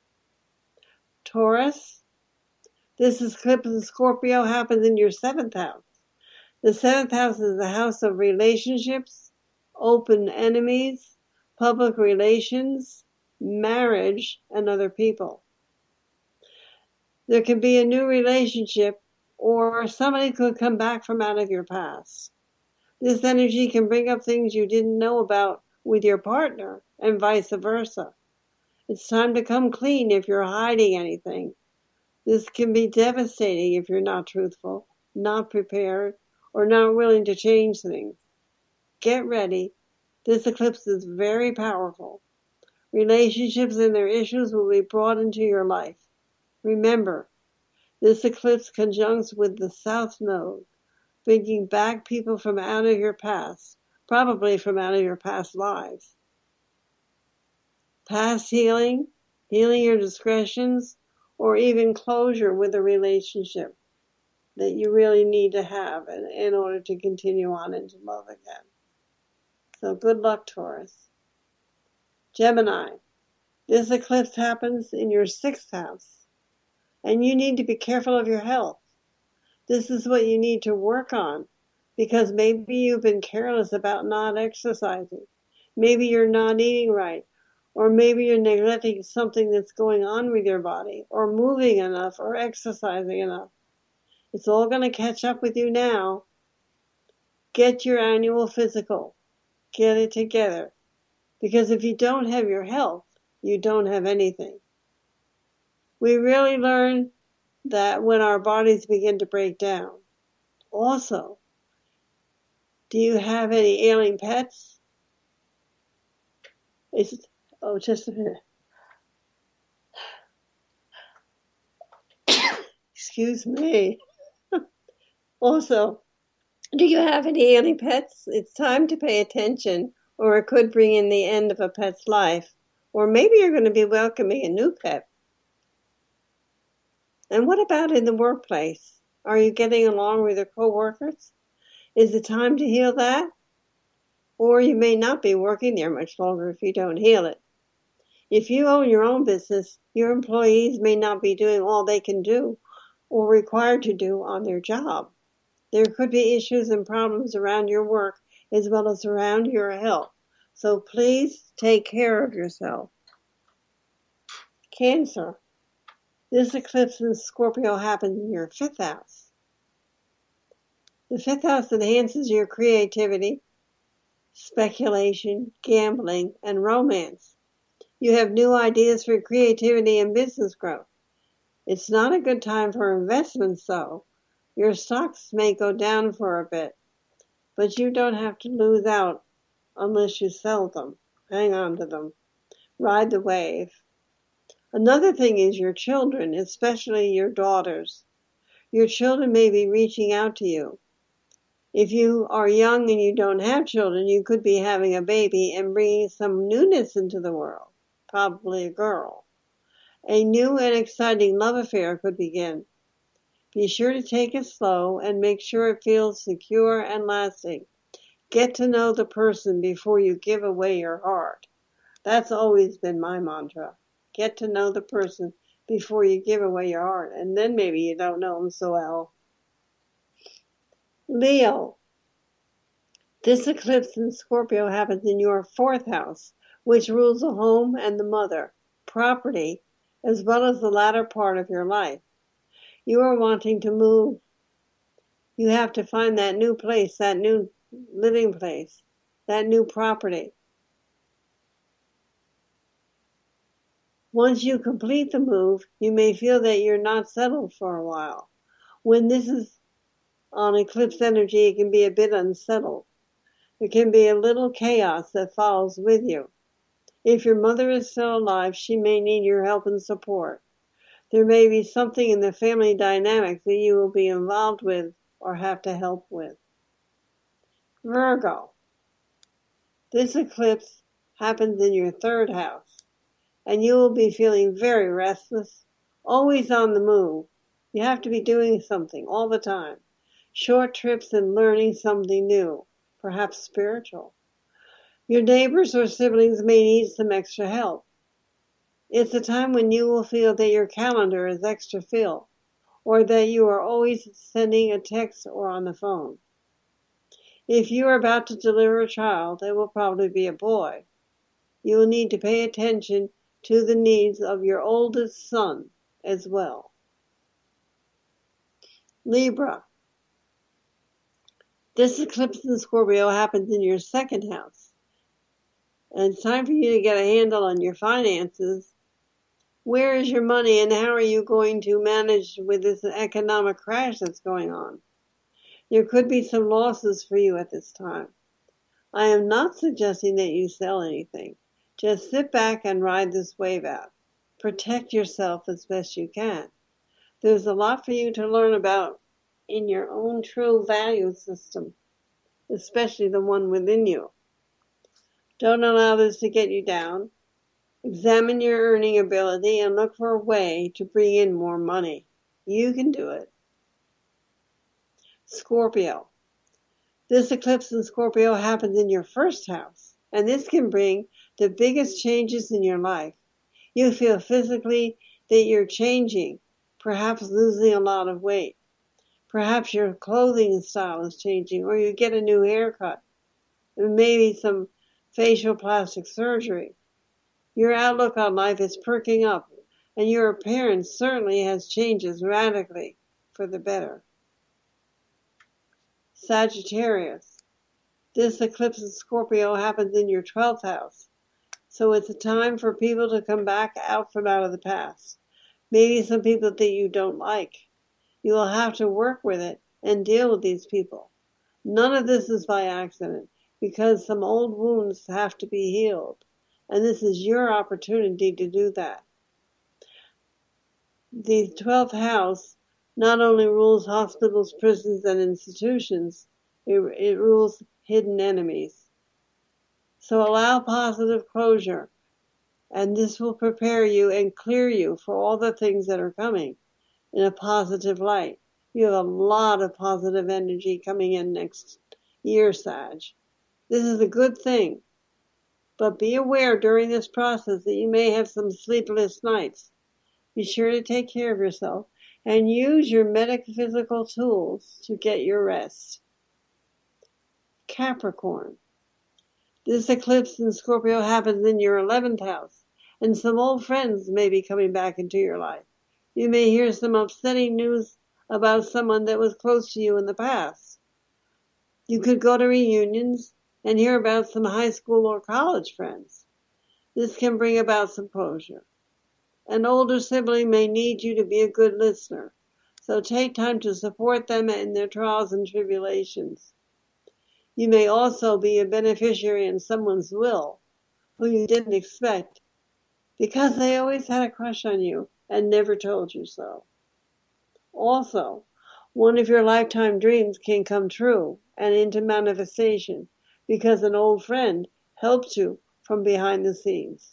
Taurus, this eclipse in Scorpio happens in your 7th house. The 7th house is the house of relationships, open enemies, public relations, marriage, and other people. There could be a new relationship, or somebody could come back from out of your past. This energy can bring up things you didn't know about with your partner, and vice versa. It's time to come clean if you're hiding anything. This can be devastating if you're not truthful, not prepared, or not willing to change things. Get ready. This eclipse is very powerful. Relationships and their issues will be brought into your life. Remember, this eclipse conjuncts with the South Node, bringing back people from out of your past, probably from out of your past lives. Past healing healing your discretions, or even closure with a relationship that you really need to have in order to continue on into love again. So good luck, Taurus. Gemini, this eclipse happens in your 6th house, and you need to be careful of your health. This is what you need to work on, because maybe you've been careless about not exercising. Maybe you're not eating right, or maybe you're neglecting something that's going on with your body, or moving enough, or exercising enough. It's all going to catch up with you now. Get your annual physical. Get it together. Because if you don't have your health, you don't have anything. We really learn that when our bodies begin to break down. Also, do you have any ailing pets? Just a minute. Excuse me. Also, do you have any ailing pets? It's time to pay attention, or it could bring in the end of a pet's life. Or maybe you're going to be welcoming a new pet. And what about in the workplace? Are you getting along with your coworkers? Is it time to heal that? Or you may not be working there much longer if you don't heal it. If you own your own business, your employees may not be doing all they can do or required to do on their job. There could be issues and problems around your work as well as around your health. So please take care of yourself. Cancer. This eclipse in Scorpio happens in your 5th house. The 5th house enhances your creativity, speculation, gambling, and romance. You have new ideas for creativity and business growth. It's not a good time for investments, though. Your stocks may go down for a bit, but you don't have to lose out unless you sell them. Hang on to them. Ride the wave. Another thing is your children, especially your daughters. Your children may be reaching out to you. If you are young and you don't have children, you could be having a baby and bringing some newness into the world, probably a girl. A new and exciting love affair could begin. Be sure to take it slow and make sure it feels secure and lasting. Get to know the person before you give away your heart. That's always been my mantra. Get to know the person before you give away your heart, and then maybe you don't know them so well. Leo, this eclipse in Scorpio happens in your 4th house, which rules the home and the mother, property, as well as the latter part of your life. You are wanting to move. You have to find that new place, that new living place, that new property. Once you complete the move, you may feel that you're not settled for a while. When this is on eclipse energy, it can be a bit unsettled. There can be a little chaos that follows with you. If your mother is still alive, she may need your help and support. There may be something in the family dynamic that you will be involved with or have to help with. Virgo, this eclipse happens in your 3rd house, and you will be feeling very restless, always on the move. You have to be doing something all the time. Short trips and learning something new, perhaps spiritual. Your neighbors or siblings may need some extra help. It's a time when you will feel that your calendar is extra filled, or that you are always sending a text or on the phone. If you are about to deliver a child, it will probably be a boy. You will need to pay attention to the needs of your oldest son as well. Libra, this eclipse in Scorpio happens in your 2nd house. And it's time for you to get a handle on your finances. Where is your money and how are you going to manage with this economic crash that's going on? There could be some losses for you at this time. I am not suggesting that you sell anything. Just sit back and ride this wave out. Protect yourself as best you can. There's a lot for you to learn about in your own true value system, especially the one within you. Don't allow this to get you down. Examine your earning ability and look for a way to bring in more money. You can do it. Scorpio. This eclipse in Scorpio happens in your first house, and this can bring the biggest changes in your life. You feel physically that you're changing, perhaps losing a lot of weight. Perhaps your clothing style is changing, or you get a new haircut, and maybe some facial plastic surgery. Your outlook on life is perking up, and your appearance certainly has changes radically for the better. Sagittarius. This eclipse in Scorpio happens in your 12th house, so it's a time for people to come back out from out of the past. Maybe some people that you don't like. You will have to work with it and deal with these people. None of this is by accident, because some old wounds have to be healed, and this is your opportunity to do that. The 12th house not only rules hospitals, prisons, and institutions, it rules hidden enemies. So allow positive closure, and this will prepare you and clear you for all the things that are coming in a positive light. You have a lot of positive energy coming in next year, Sag. This is a good thing, but be aware during this process that you may have some sleepless nights. Be sure to take care of yourself and use your metaphysical tools to get your rest. Capricorn. This eclipse in Scorpio happens in your 11th house, and some old friends may be coming back into your life. You may hear some upsetting news about someone that was close to you in the past. You could go to reunions and hear about some high school or college friends. This can bring about some closure. An older sibling may need you to be a good listener, so take time to support them in their trials and tribulations. You may also be a beneficiary in someone's will who you didn't expect because they always had a crush on you and never told you so. Also, one of your lifetime dreams can come true and into manifestation because an old friend helped you from behind the scenes.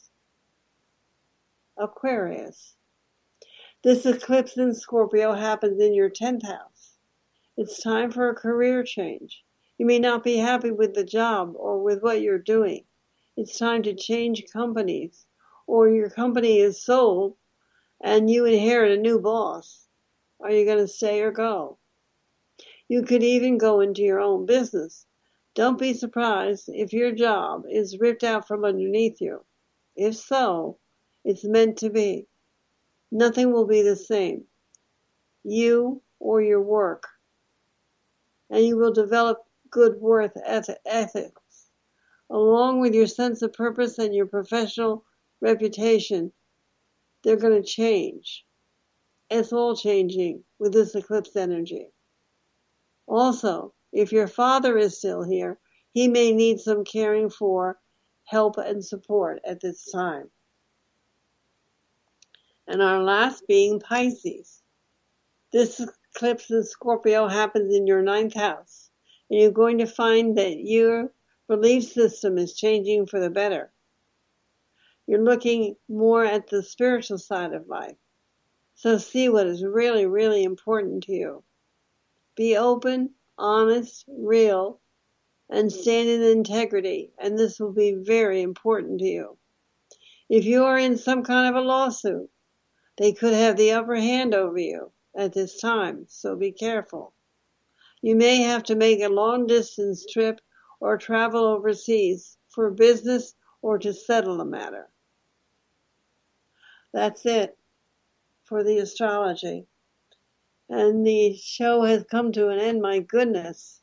Aquarius. This eclipse in Scorpio happens in your 10th house. It's time for a career change. You may not be happy with the job or with what you're doing. It's time to change companies, or your company is sold and you inherit a new boss. Are you going to stay or go? You could even go into your own business. Don't be surprised if your job is ripped out from underneath you. If so, it's meant to be. Nothing will be the same, you or your work, and you will develop good work ethics. Along with your sense of purpose and your professional reputation, they're going to change. It's all changing with this eclipse energy. Also, if your father is still here, he may need some caring for, help, and support at this time. And our last being Pisces. This eclipse in Scorpio happens in your 9th house, and you're going to find that your belief system is changing for the better. You're looking more at the spiritual side of life. So see what is really, really important to you. Be open, honest, real, and stand in integrity, and this will be very important to you. If you are in some kind of a lawsuit, they could have the upper hand over you at this time, so be careful. You may have to make a long-distance trip or travel overseas for business or to settle a matter. That's it for the astrology. And the show has come to an end, my goodness.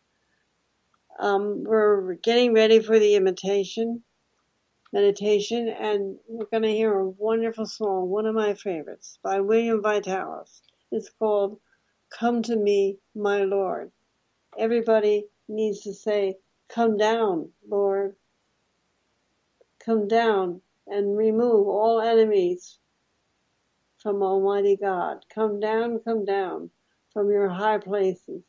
We're getting ready for the meditation, and we're going to hear a wonderful song, one of my favorites, by William Vitalis. It's called Come to Me, My Lord. Everybody needs to say, come down, Lord. Come down and remove all enemies from Almighty God. Come down from your high places.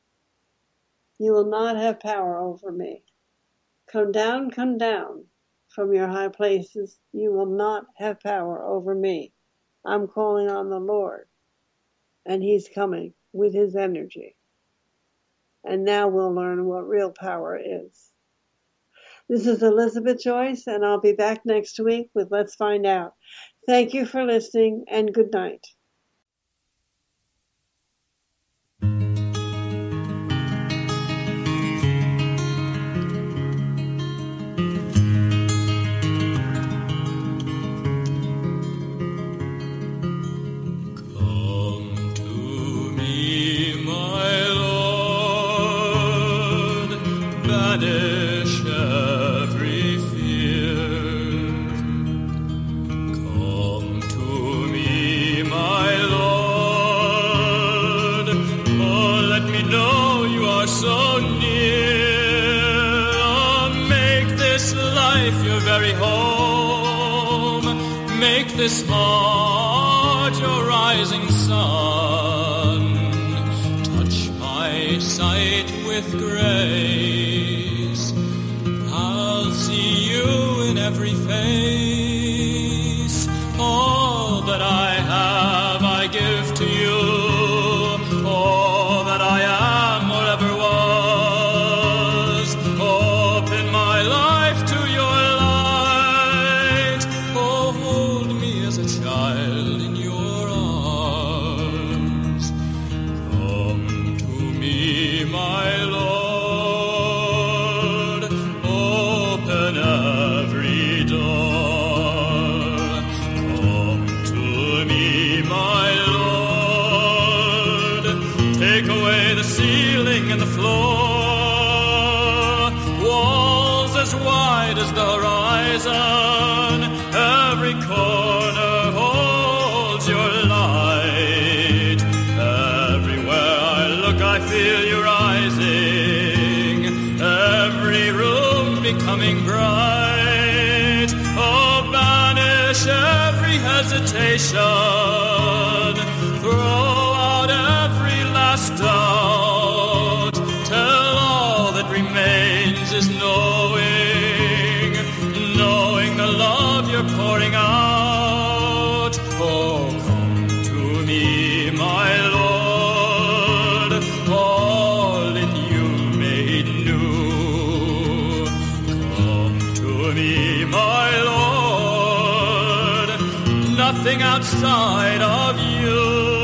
You will not have power over me. Come down from your high places. You will not have power over me. I'm calling on the Lord, and he's coming with his energy. And now we'll learn what real power is. This is Elizabeth Joyce, and I'll be back next week with Let's Find Out. Thank you for listening, and good night. This heart, your rising sun, touch my sight with grace. I'll see you in every face. All that I have, I give to you. All that I am or ever was, open my life to your child in your arms. Come to me, my Lord, open every door. Come to me, my Lord, take away the ceiling and the floor, walls as wide as the horizon, every corner I feel you rising, every room becoming bright. Oh, banish every hesitation, throw out every last doubt. Tell all that remains is knowing the love you're pouring out. Oh, come to me, my Lord. All in you made new. Come to me, my Lord, nothing outside of you.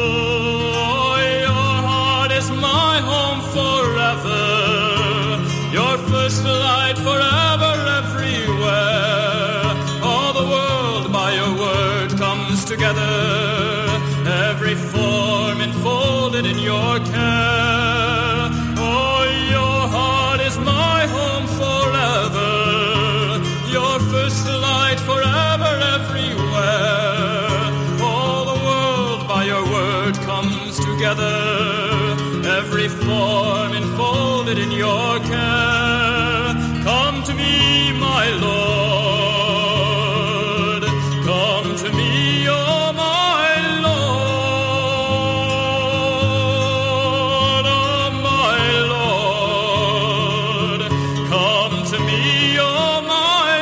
Your heart is my home forever, your first light forever, everywhere. All the world by your word comes together, every form enfolded in your care. Oh, your heart is my home forever, your first light forever, everywhere. All the world by your word comes together, every form enfolded in your care. Come to me, my Lord, come to me, oh my Lord, oh my Lord, come to me, oh my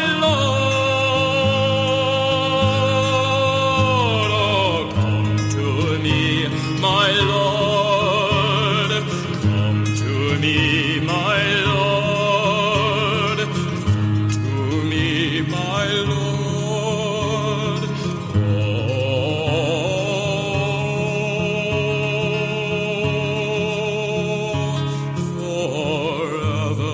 Lord, oh come to me, my Lord, come to me, my Lord, come to me, my Lord, forever.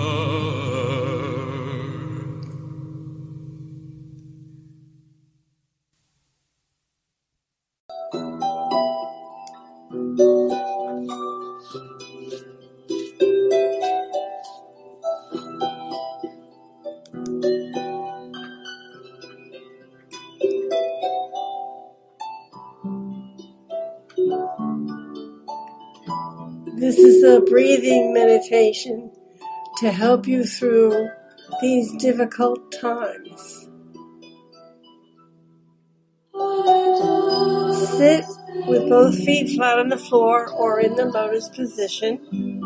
This is a breathing meditation to help you through these difficult times. Sit with both feet flat on the floor or in the lotus position,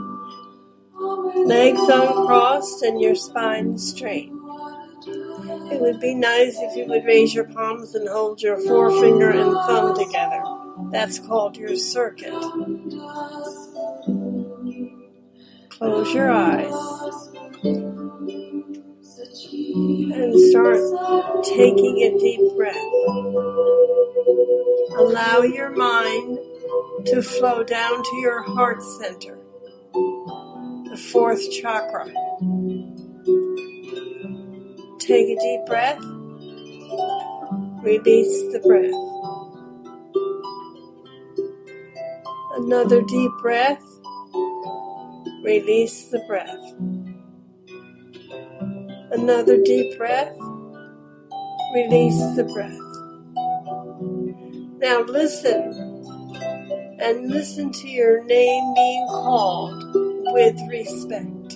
legs uncrossed and your spine straight. It would be nice if you would raise your palms and hold your forefinger and thumb together. That's called your circuit. Close your eyes and start taking a deep breath. Allow your mind to flow down to your heart center, the fourth chakra. Take a deep breath. Release the breath. Another deep breath. Release the breath. Another deep breath. Release the breath. Now listen, and listen to your name being called with respect.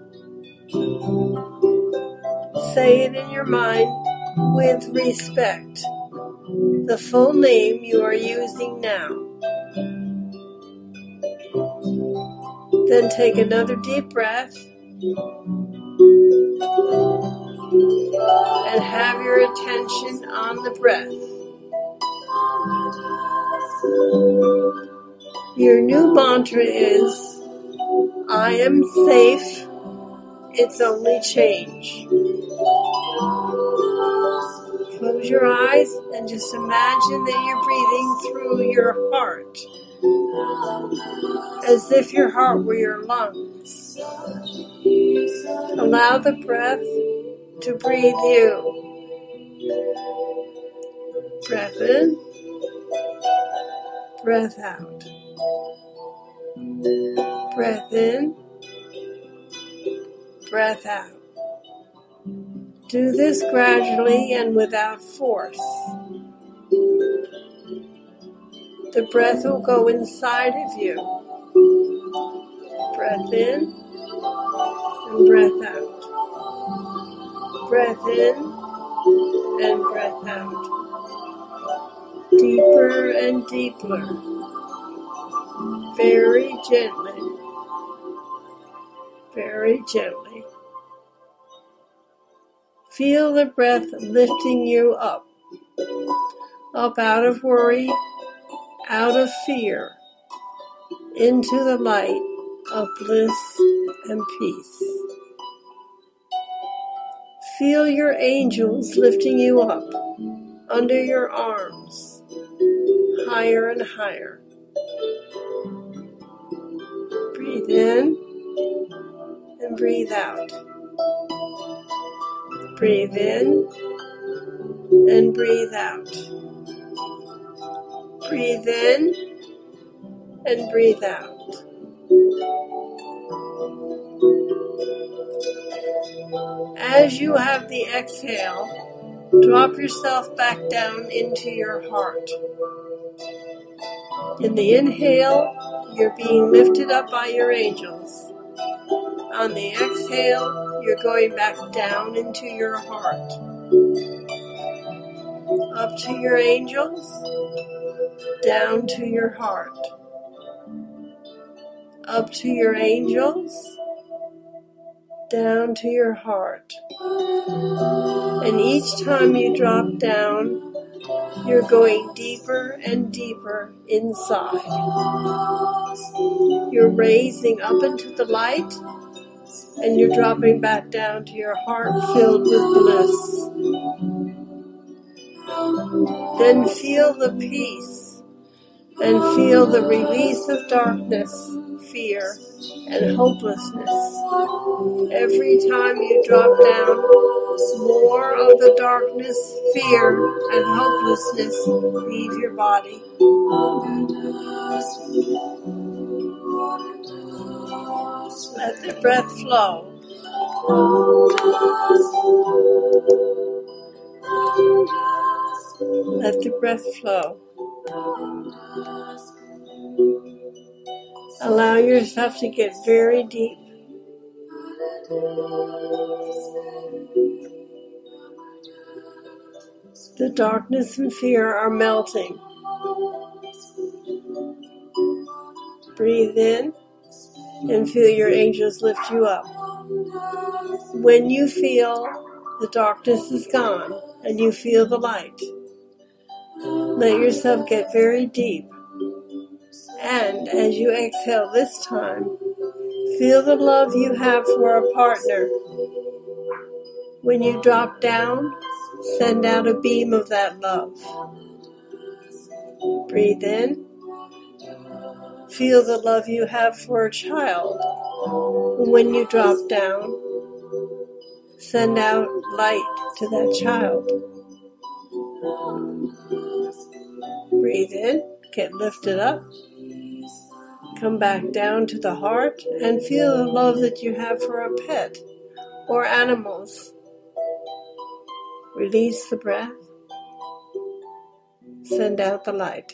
Say it in your mind with respect, the full name you are using now. Then take another deep breath and have your attention on the breath. Your new mantra is, I am safe, it's only change. Close your eyes and just imagine that you're breathing through your heart, as if your heart were your lungs. Allow the breath to breathe you. Breath in, breath out. Breath in, breath out. Do this gradually and without force. The breath will go inside of you. Breath in and breath out. Breath in and breath out. Deeper and deeper. Very gently. Very gently. Feel the breath lifting you up out of worry, out of fear, into the light of bliss and peace. Feel your angels lifting you up under your arms, higher and higher. Breathe in and breathe out. Breathe in and breathe out. Breathe in and breathe out. As you have the exhale, drop yourself back down into your heart. In the inhale, you're being lifted up by your angels. On the exhale, you're going back down into your heart. Up to your angels, down to your heart. Up to your angels, down to your heart. And each time you drop down, you're going deeper and deeper inside. You're raising up into the light, and you're dropping back down to your heart filled with bliss. Then feel the peace and feel the release of darkness, fear, and hopelessness. Every time you drop down, more of the darkness, fear, and hopelessness leave your body. Let the breath flow. Let the breath flow. Allow yourself to get very deep. The darkness and fear are melting. Breathe in and feel your angels lift you up. When you feel the darkness is gone and you feel the light. Let yourself get very deep. And as you exhale this time, feel the love you have for a partner. When you drop down, send out a beam of that love. Breathe in. Feel the love you have for a child. When you drop down, send out light to that child. Breathe in, get lifted up. Come back down to the heart and feel the love that you have for a pet or animals. Release the breath. Send out the light.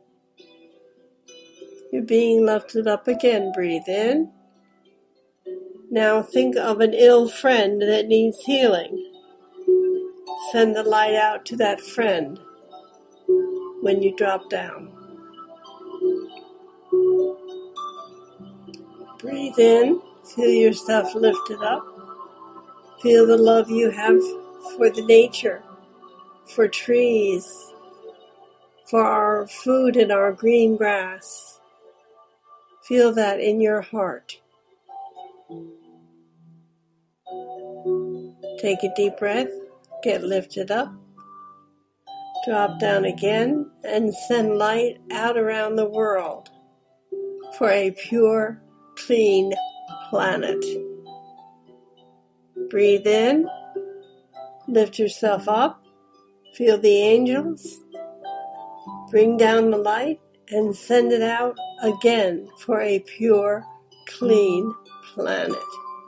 You're being lifted up again. Breathe in. Now think of an ill friend that needs healing. Send the light out to that friend when you drop down. Breathe in. Feel yourself lifted up. Feel the love you have for the nature, for trees, for our food and our green grass. Feel that in your heart. Take a deep breath, get lifted up, drop down again, and send light out around the world for a pure, clean planet. Breathe in, lift yourself up, feel the angels, bring down the light, and send it out again for a pure, clean planet.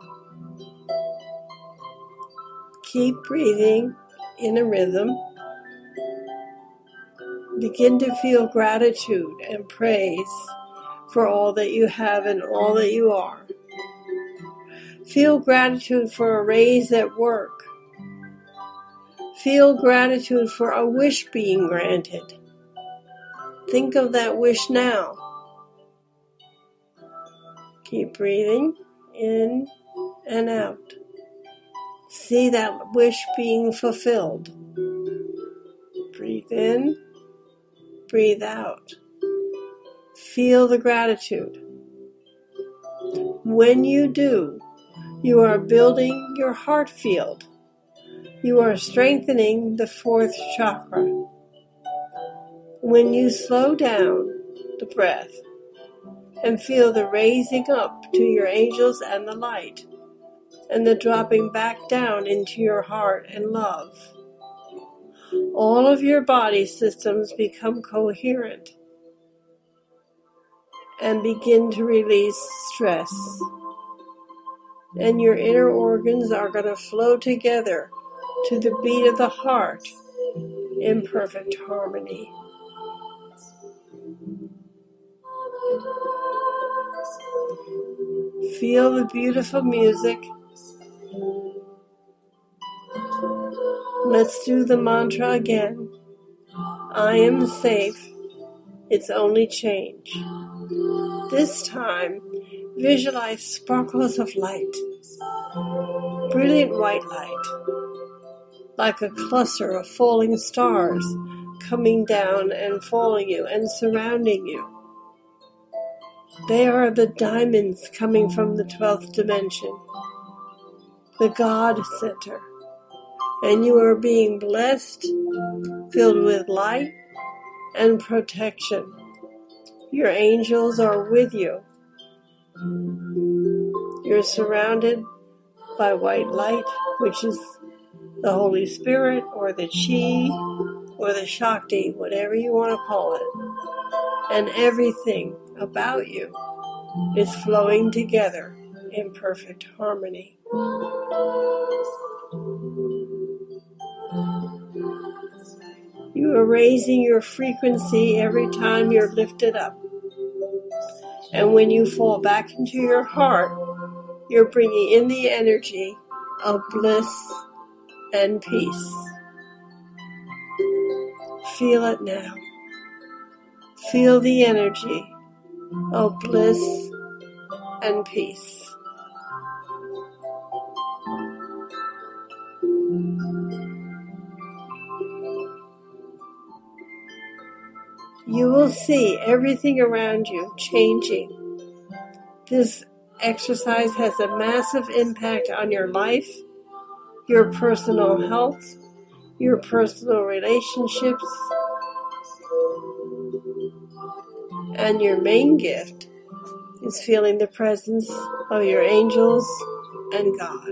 Keep breathing in a rhythm. Begin to feel gratitude and praise for all that you have and all that you are. Feel gratitude for a raise at work. Feel gratitude for a wish being granted. Think of that wish now. Keep breathing in and out. See that wish being fulfilled. Breathe in, breathe out. Feel the gratitude. When you do, you are building your heart field. You are strengthening the fourth chakra. When you slow down the breath and feel the raising up to your angels and the light, and the dropping back down into your heart and love, all of your body systems become coherent and begin to release stress. And your inner organs are going to flow together to the beat of the heart in perfect harmony. Feel the beautiful music. Let's do the mantra again. I am safe. It's only change. This time, visualize sparkles of light. Brilliant white light. Like a cluster of falling stars coming down and following you and surrounding you. They are the diamonds coming from the 12th dimension, the God Center. And you are being blessed, filled with light and protection. Your angels are with you. You're surrounded by white light, which is the Holy Spirit or the Chi or the Shakti, whatever you want to call it. And everything about you is flowing together in perfect harmony. You are raising your frequency every time you're lifted up. And when you fall back into your heart, you're bringing in the energy of bliss and peace. Feel it now. Feel the energy of bliss and peace. you will see everything around you changing. This exercise has a massive impact on your life, your personal health, your personal relationships, and your main gift is feeling the presence of your angels and God.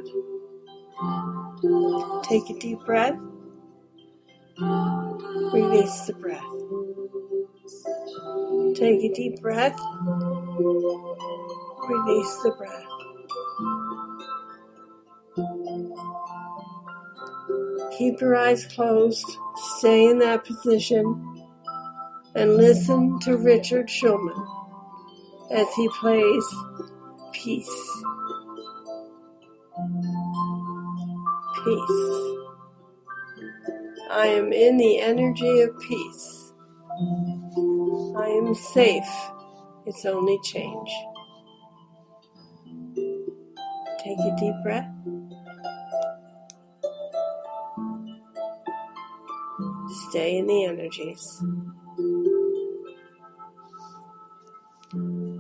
Take a deep breath. Release the breath. Take a deep breath. Release the breath. Keep your eyes closed. Stay in that position and listen to Richard Shulman as he plays Peace. Peace. I am in the energy of peace. I am safe. It's only change. Take a deep breath. Stay in the energies.